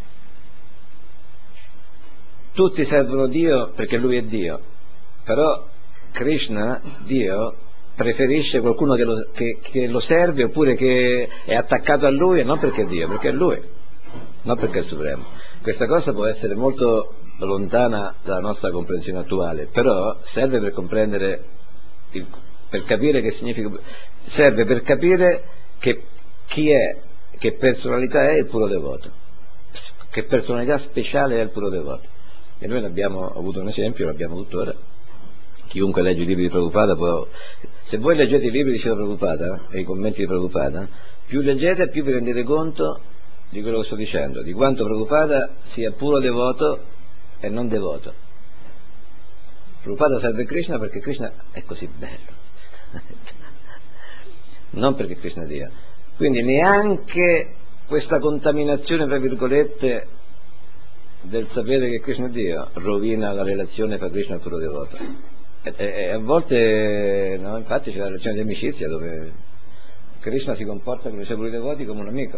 tutti servono Dio perché Lui è Dio, però Krishna, Dio, preferisce qualcuno che lo, che, che lo serve, oppure che è attaccato a Lui, e non perché è Dio, perché è Lui, non perché è Supremo. Questa cosa può essere molto lontana dalla nostra comprensione attuale, però serve per comprendere, il, per capire che significa, serve per capire che chi è, che personalità è il puro devoto, che personalità speciale è il puro devoto. E noi ne abbiamo avuto un esempio, l'abbiamo tuttora. Chiunque legge i libri di Prabhupada può, se voi leggete i libri di Srila Prabhupada e i commenti di Prabhupada, più leggete più vi rendete conto di quello che sto dicendo, di quanto Prabhupada sia puro devoto e non devoto. Prabhupada serve Krishna perché Krishna è così bello, non perché Krishna è Dio. Quindi neanche questa contaminazione, tra virgolette, del sapere che Krishna è Dio rovina la relazione tra Krishna e il puro devoto. E, e, e a volte, no, infatti c'è la relazione di amicizia dove Krishna si comporta con i suoi puri devoti come un amico.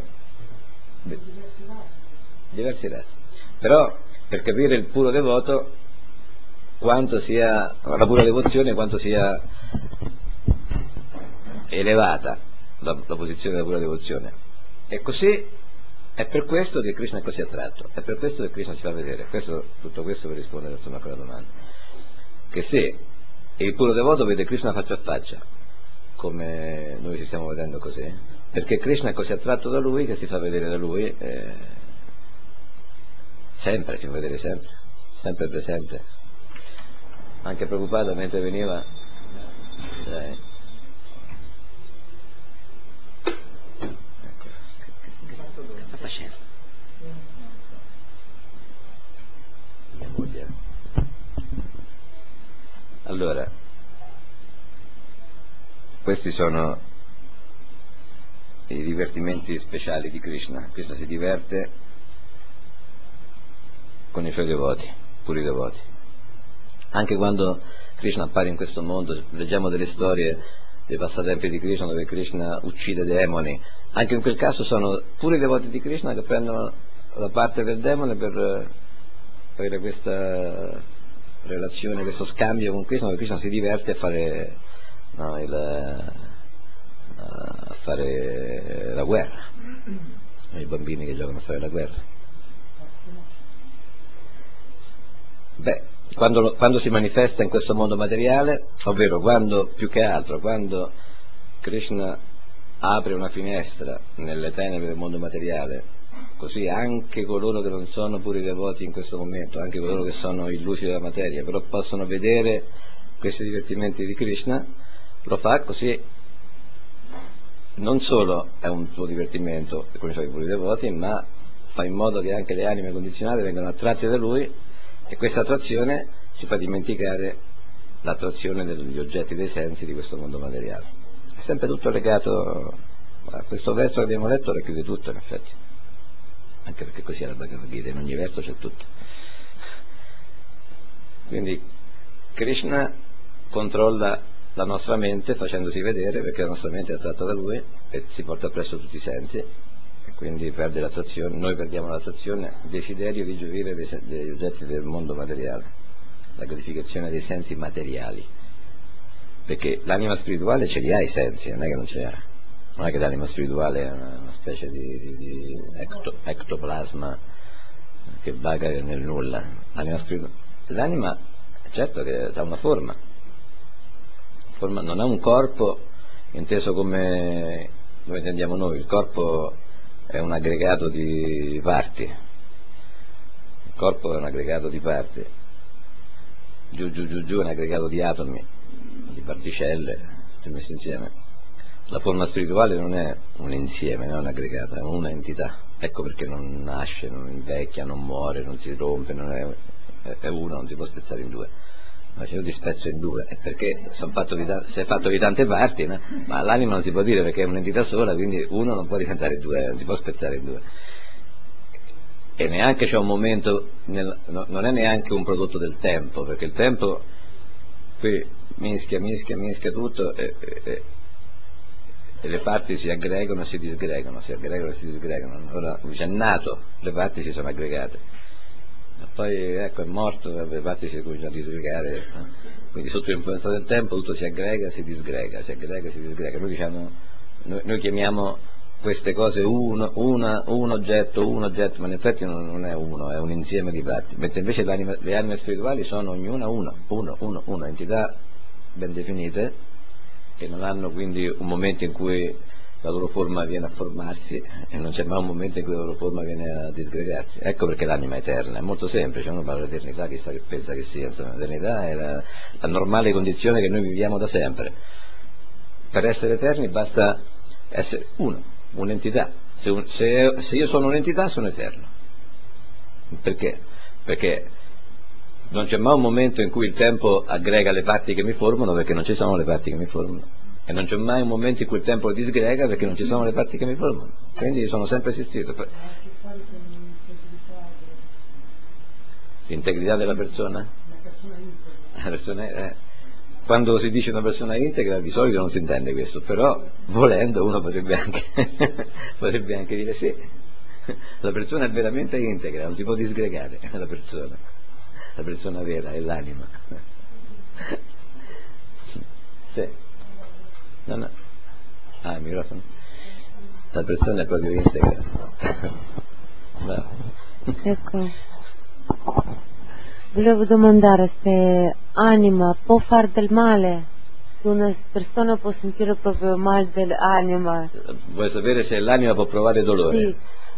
Diversi resti. Però per capire il puro devoto, quanto sia la pura devozione, quanto sia elevata la, la posizione della pura devozione. E così è per questo che Krishna è così attratto, è per questo che Krishna si fa vedere. Questo, tutto questo per rispondere a quella domanda, che se il puro devoto vede Krishna faccia a faccia, come noi ci stiamo vedendo così, perché Krishna è così attratto da lui che si fa vedere da lui, eh, sempre, si fa vedere sempre, sempre presente. Anche Prabhupada mentre veniva, eh, ecco, che sta facendo? Mia moglie. Allora, questi sono i divertimenti speciali di Krishna. Krishna si diverte con i suoi devoti, puri devoti. Anche quando Krishna appare in questo mondo, leggiamo delle storie dei passatempi di Krishna dove Krishna uccide demoni, anche in quel caso sono puri devoti di Krishna che prendono la parte del demone per avere questa relazione, questo scambio con Krishna, dove Krishna si diverte a fare, no, il, a fare la guerra, i bambini che giocano a fare la guerra. Beh, quando, quando si manifesta in questo mondo materiale, ovvero quando, più che altro, quando Krishna apre una finestra nelle tenebre del mondo materiale, così anche coloro che non sono puri devoti in questo momento, anche coloro che sono illusi dalla materia, però possono vedere questi divertimenti di Krishna, lo fa così, non solo è un suo divertimento con i suoi puri devoti, ma fa in modo che anche le anime condizionate vengano attratte da lui, e questa attrazione ci fa dimenticare l'attrazione degli oggetti dei sensi di questo mondo materiale. È sempre tutto legato a questo verso che abbiamo letto, racchiude tutto in effetti, anche perché così è la Bhagavad Gita, in ogni verso c'è tutto. Quindi Krishna controlla la nostra mente facendosi vedere, perché la nostra mente è attratta da lui e si porta appresso tutti i sensi, e quindi perde l'attrazione, noi perdiamo l'attrazione, il desiderio di gioire dei, degli oggetti del mondo materiale, la gratificazione dei sensi materiali, perché l'anima spirituale ce li ha i sensi, non è che non ce li ha. Non è che l'anima spirituale è una, una specie di, di, di ecto, ectoplasma che vaga nel nulla. L'anima spirituale, l'anima certo che ha una forma, forma, non ha un corpo inteso come lo intendiamo noi. Il corpo è un aggregato di parti, il corpo è un aggregato di parti, giù giù giù giù è un aggregato di atomi, di particelle messi insieme. La forma spirituale non è un insieme, non è un aggregato, è una entità. Ecco perché non nasce, non invecchia, non muore, non si rompe, non è, è uno, non si può spezzare in due. Ma se io ti spezzo in due è perché sono fatto di, si è fatto di tante parti, no? Ma l'anima non si può dire perché è un'entità sola, quindi uno non può diventare due, non si può spezzare in due. E neanche c'è un momento, nel, no, non è neanche un prodotto del tempo, perché il tempo qui mischia, mischia, mischia tutto e, e, e le parti si aggregano e si disgregano, si aggregano e si disgregano. Ora è nato, le parti si sono aggregate, e poi ecco è morto, le parti si cominciano a disgregare, eh? Quindi sotto l'influenza del tempo tutto si aggrega e si disgrega, si aggrega e si disgrega. Noi diciamo, noi, noi chiamiamo queste cose uno, una, un oggetto, un oggetto, ma in effetti non, non è uno, è un insieme di parti, mentre invece l'anima, le anime spirituali sono ognuna uno, uno, uno, uno, entità ben definite, che non hanno quindi un momento in cui la loro forma viene a formarsi e non c'è mai un momento in cui la loro forma viene a disgregarsi. Ecco perché l'anima è eterna, è molto semplice, uno parla di eternità, chissà che pensa che sia, insomma, l'eternità è la, la normale condizione che noi viviamo da sempre. Per essere eterni basta essere uno, un'entità. Se, un, se, se io sono un'entità sono eterno. Perché? Perché non c'è mai un momento in cui il tempo aggrega le parti che mi formano, perché non ci sono le parti che mi formano, e non c'è mai un momento in cui il tempo disgrega, perché non ci sono le parti che mi formano, quindi sono sempre esistito. L'integrità della persona? La persona è, quando si dice una persona integra di solito non si intende questo, però volendo uno potrebbe anche potrebbe anche dire sì, la persona è veramente integra, non si può disgregare la persona. La persona vera è l'anima. Sì. No, no. Ah, il microfono. La persona è proprio integra. Bravo. Ecco. Volevo domandare se anima può fare del male, se una persona può sentire proprio male dell'anima. Vuoi sapere se l'anima può provare dolore? Sì.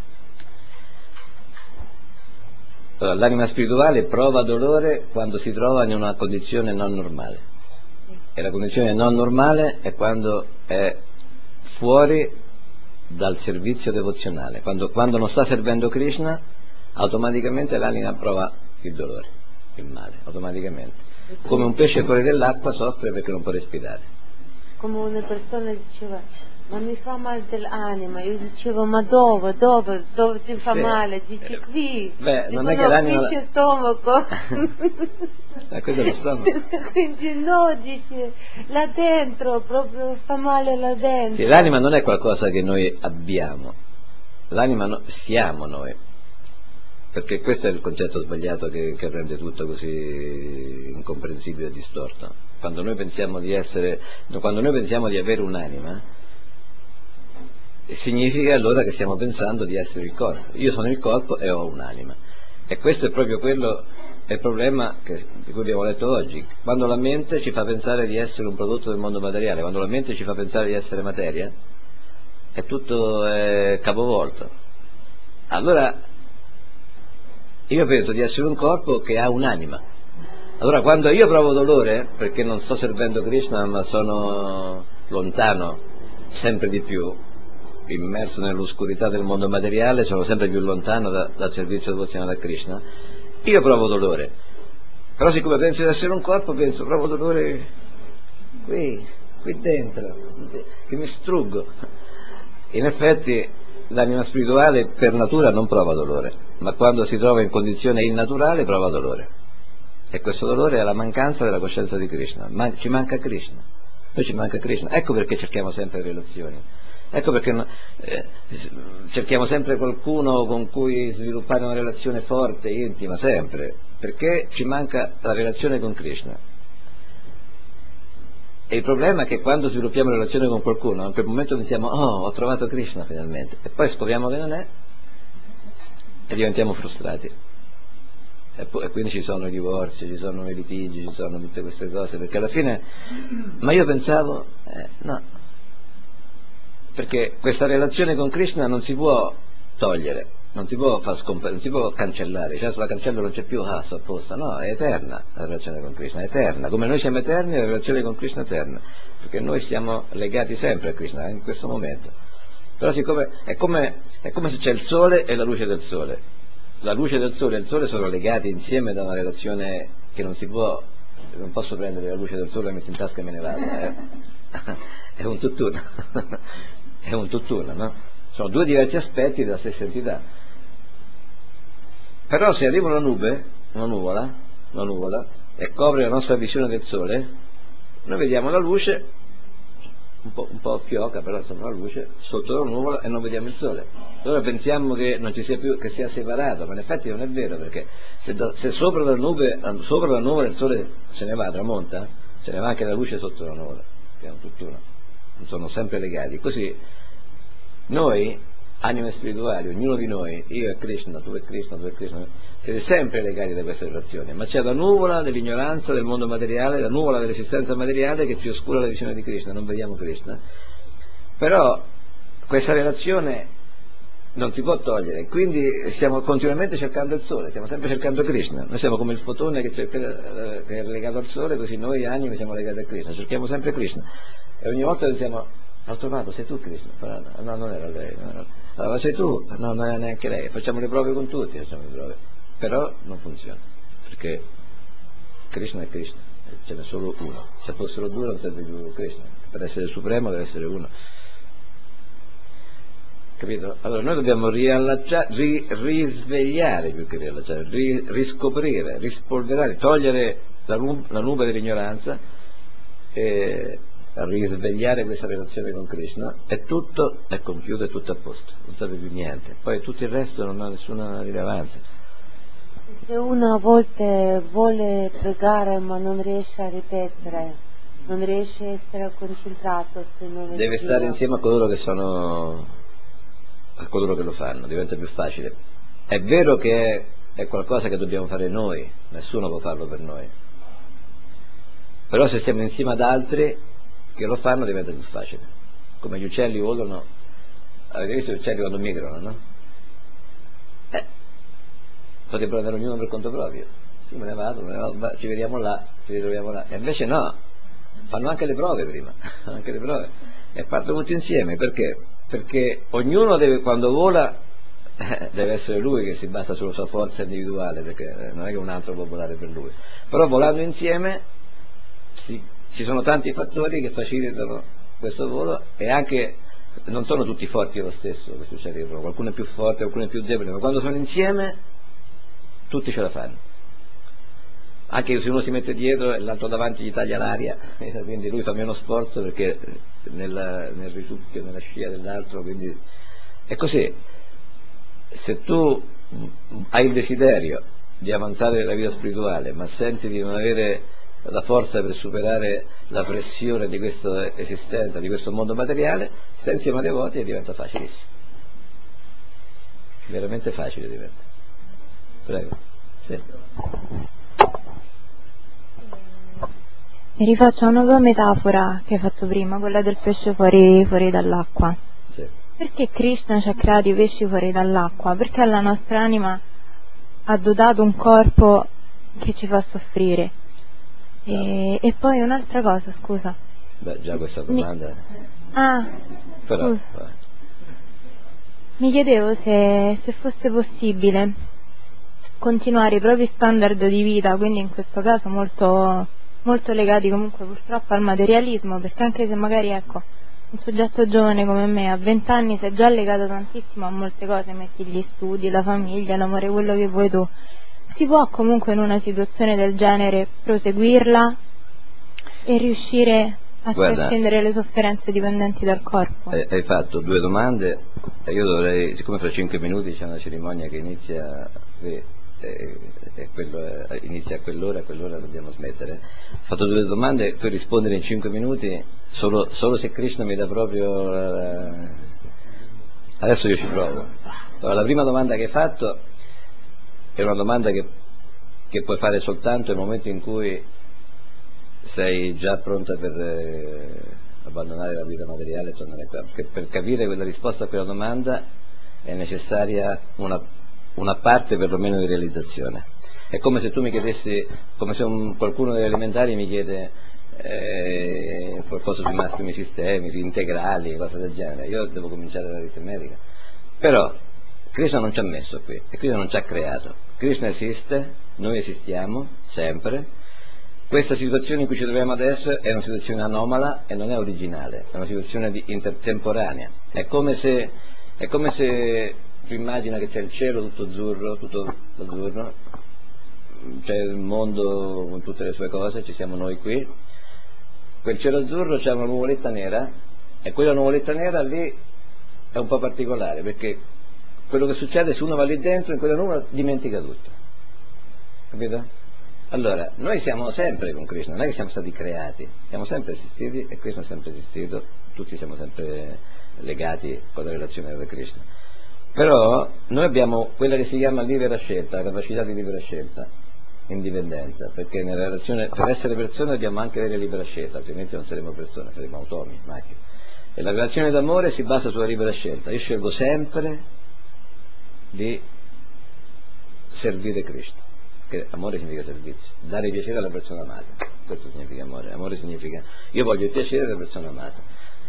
Allora, l'anima spirituale prova dolore quando si trova in una condizione non normale, e la condizione non normale è quando è fuori dal servizio devozionale, quando, quando non sta servendo Krishna, automaticamente l'anima prova il dolore, il male, automaticamente, come un pesce fuori dell'acqua soffre perché non può respirare. Come una persona diceva, ma mi fa male dell'anima. Io dicevo, ma dove, dove, dove ti fa sì. male? Dice qui. Beh, Dico, non è che no, l'anima... qui c'è stomaco. Eh, questo è lo stomaco. Dice, no, dice, là dentro, proprio fa male là dentro. Sì, l'anima non è qualcosa che noi abbiamo, l'anima no, siamo noi, perché questo è il concetto sbagliato che, che rende tutto così incomprensibile e distorto. Quando noi pensiamo di essere, quando noi pensiamo di avere un'anima, significa allora che stiamo pensando di essere il corpo. Io sono il corpo e ho un'anima, e questo è proprio quello, è il problema che, di cui abbiamo detto oggi. Quando la mente ci fa pensare di essere un prodotto del mondo materiale, quando la mente ci fa pensare di essere materia, è tutto è capovolto. Allora io penso di essere un corpo che ha un'anima. Allora quando io provo dolore perché non sto servendo Krishna ma sono lontano sempre di più, immerso nell'oscurità del mondo materiale, sono sempre più lontano da, dal servizio devozionale a Krishna, io provo dolore. Però siccome penso di essere un corpo, penso, provo dolore qui, qui dentro, che mi struggo. In effetti l'anima spirituale per natura non prova dolore, ma quando si trova in condizione innaturale prova dolore, e questo dolore è la mancanza della coscienza di Krishna. Ma ci manca Krishna, noi ci manca Krishna, ecco perché cerchiamo sempre relazioni, ecco perché eh, cerchiamo sempre qualcuno con cui sviluppare una relazione forte, intima, sempre, perché ci manca la relazione con Krishna. E il problema è che quando sviluppiamo una relazione con qualcuno, in quel momento pensiamo, oh, ho trovato Krishna finalmente, e poi scopriamo che non è, e diventiamo frustrati, e, poi, e quindi ci sono i divorzi, ci sono i litigi, ci sono tutte queste cose, perché alla fine, ma io pensavo, eh, no, perché questa relazione con Krishna non si può togliere, non si può far scomparire, non si può cancellare, cioè se la cancello non c'è più, ah, sto apposta, no, è eterna la relazione con Krishna, è eterna, come noi siamo eterni la relazione con Krishna è eterna, perché noi siamo legati sempre a Krishna in questo momento. Però siccome è come, è come se c'è il sole e la luce del sole, la luce del sole e il sole sono legati insieme da una relazione che non si può, non posso prendere la luce del sole e mettere in tasca e me ne vado, eh? È un tutt'uno, è un tutt'uno, no? Sono due diversi aspetti della stessa entità. Però se arriva una nube, una nuvola, una nuvola e copre la nostra visione del sole, noi vediamo la luce un po', un po' fioca, però insomma la luce sotto la nuvola e non vediamo il sole. Allora pensiamo che non ci sia più, che sia separato, ma in effetti non è vero, perché se, da, se sopra la nube, sopra la nuvola il sole se ne va, tramonta, se ne va anche la luce sotto la nuvola, che è un tutt'uno, sono sempre legati. Così noi, anime spirituali, ognuno di noi, io e Krishna, tu e Krishna, tu e Krishna, siete sempre legati da questa relazione, ma c'è la nuvola dell'ignoranza del mondo materiale, la nuvola dell'esistenza materiale che ci oscura la visione di Krishna, non vediamo Krishna. Però questa relazione non si può togliere, quindi stiamo continuamente cercando il sole, stiamo sempre cercando Krishna, noi siamo come il fotone che, cerca, che è legato al sole, così noi anime siamo legati a Krishna, cerchiamo sempre Krishna, e ogni volta pensiamo, ho trovato, sei tu Krishna? No, non era lei, no, no. Allora sei tu? No, non era neanche lei, facciamo le prove con tutti, facciamo le prove, però non funziona, perché Krishna è Krishna, ce n'è solo uno, se fossero due non serve più Krishna, per essere supremo deve essere uno, capito? Allora noi dobbiamo riallacciare, ri, risvegliare più che riallacciare, ri, riscoprire, rispolverare, togliere la, la nube dell'ignoranza e risvegliare questa relazione con Krishna, e tutto è compiuto, è tutto a posto, non serve più niente, poi tutto il resto non ha nessuna rilevanza. Se uno a volte vuole pregare ma non riesce a ripetere, non riesce a essere concentrato, se non è deve stare insieme a coloro che sono, a coloro che lo fanno, diventa più facile. È vero che è, è qualcosa che dobbiamo fare noi, nessuno può farlo per noi, però se stiamo insieme ad altri che lo fanno diventa più facile, come gli uccelli volano, avete visto gli uccelli quando migrano, no? Eh, potrebbero andare ognuno per conto proprio, io me ne vado, me ne vado, ci vediamo là, ci ritroviamo là, e invece no, fanno anche le prove prima, anche le prove, e partono tutti insieme, perché? Perché ognuno deve, quando vola, eh, deve essere lui che si basa sulla sua forza individuale, perché non è che un altro può volare per lui, però volando insieme si ci sono tanti fattori che facilitano questo volo, e anche non sono tutti forti lo stesso, questo c'è dietro, qualcuno è più forte, qualcuno è più debole, ma quando sono insieme tutti ce la fanno. Anche se uno si mette dietro e l'altro davanti gli taglia l'aria, quindi lui fa meno sforzo perché nel, nel risucchio, nella scia dell'altro, quindi è così. Se tu hai il desiderio di avanzare nella vita spirituale ma senti di non avere la forza per superare la pressione di questa esistenza, di questo mondo materiale, stai insieme ai devoti e diventa facilissimo, veramente facile diventa. Prego. Sì. Mi rifaccio a una tua metafora che hai fatto prima, quella del pesce fuori, fuori dall'acqua. Sì. Perché Krishna ci ha creato i pesci fuori dall'acqua? Perché la nostra anima ha dotato un corpo che ci fa soffrire. E, e poi un'altra cosa, scusa. Beh, già questa domanda. Mi... Ah, però, scusa. Mi chiedevo se, se fosse possibile continuare i propri standard di vita, quindi in questo caso molto, molto legati comunque purtroppo al materialismo, perché anche se magari, ecco, un soggetto giovane come me a vent'anni si è già legato tantissimo a molte cose, metti gli studi, la famiglia, l'amore, quello che vuoi tu, si può comunque in una situazione del genere proseguirla e riuscire a trascendere le sofferenze dipendenti dal corpo? Hai, hai fatto due domande e io dovrei, siccome fra cinque minuti c'è una cerimonia che inizia e, e, e quello è, inizia a quell'ora, a quell'ora dobbiamo smettere. Ho fatto due domande, puoi rispondere in cinque minuti solo, solo se Krishna mi dà proprio eh, adesso io ci provo. Allora, la prima domanda che hai fatto è una domanda che, che puoi fare soltanto nel momento in cui sei già pronta per eh, abbandonare la vita materiale e tornare qua, perché per capire quella risposta a quella domanda è necessaria una, una parte perlomeno di realizzazione. È come se tu mi chiedessi, come se un, qualcuno delle elementari mi chiede eh, qualcosa sui massimi sistemi, sui integrali, cose del genere. Io devo cominciare dall'aritmetica. Però Krishna non ci ha messo qui e Krishna non ci ha creato. Krishna esiste, noi esistiamo sempre. Questa situazione in cui ci troviamo adesso è una situazione anomala e non è originale, è una situazione di intertemporanea. È come se, è come se tu immagina che c'è il cielo tutto azzurro, tutto azzurro, c'è il mondo con tutte le sue cose, ci siamo noi qui. Quel cielo azzurro c'è una nuvoletta nera e quella nuvoletta nera lì è un po' particolare, perché quello che succede se uno va lì dentro in quella nuvola dimentica tutto, capito? Allora, noi siamo sempre con Krishna, non è che siamo stati creati, siamo sempre esistiti e Krishna è sempre esistito, tutti siamo sempre legati con la relazione con Krishna. Però noi abbiamo quella che si chiama libera scelta, la capacità di libera scelta, indipendenza, perché nella relazione, per essere persone dobbiamo anche avere libera scelta, altrimenti non saremo persone, saremo automi, macchine. E la relazione d'amore si basa sulla libera scelta. Io scelgo sempre di servire Krishna, che amore significa servizio, dare piacere alla persona amata, questo significa amore. Amore significa io voglio il piacere della persona amata.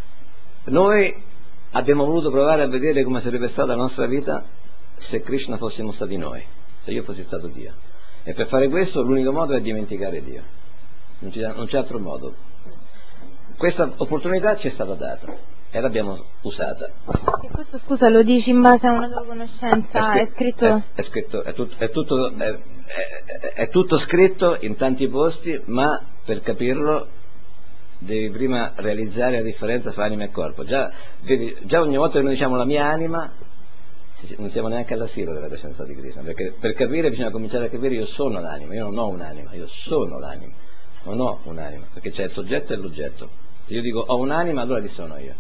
Noi abbiamo voluto provare a vedere come sarebbe stata la nostra vita se Krishna fossimo stati noi, se io fossi stato Dio, e per fare questo l'unico modo è dimenticare Dio, non c'è, non c'è altro modo. Questa opportunità ci è stata data e l'abbiamo usata. E questo, scusa, lo dici in base a una tua conoscenza? È, scr- è scritto? È, è scritto, è, tut, è, tutto, è, è, è tutto scritto in tanti posti, ma per capirlo devi prima realizzare la differenza tra anima e corpo. Già, vedi, già ogni volta che noi diciamo la mia anima, non siamo neanche all'asilo della presenza di Krishna, perché per capire bisogna cominciare a capire io sono l'anima, io non ho un'anima, io sono l'anima, non ho un'anima, perché c'è il soggetto e l'oggetto. Se io dico ho un'anima, allora chi sono io?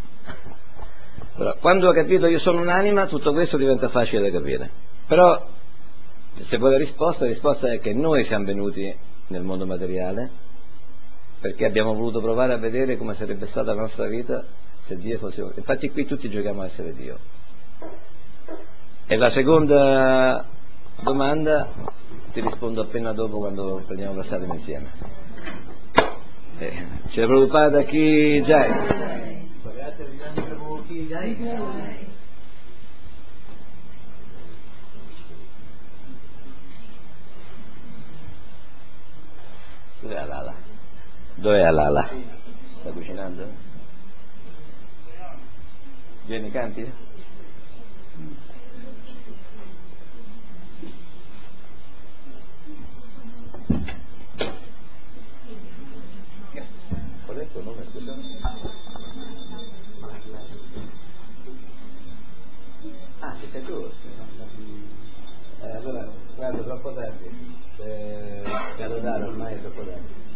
Però, quando ho capito io sono un'anima, tutto questo diventa facile da capire. Però se vuoi la risposta, la risposta è che noi siamo venuti nel mondo materiale perché abbiamo voluto provare a vedere come sarebbe stata la nostra vita se Dio fosse. Infatti qui tutti giochiamo a essere Dio. E la seconda domanda ti rispondo appena dopo, quando prendiamo la strada insieme. Eh, Srila Prabhupada Ki Jai. Dov'è Alala? Dov'è Alala? Sta cucinando? Vieni, canti? Qual è il tuo nome, scusa? Ah, ci sei tu? Eh, allora, guarda, troppo tardi. Eh, devo dare ormai è troppo tardi.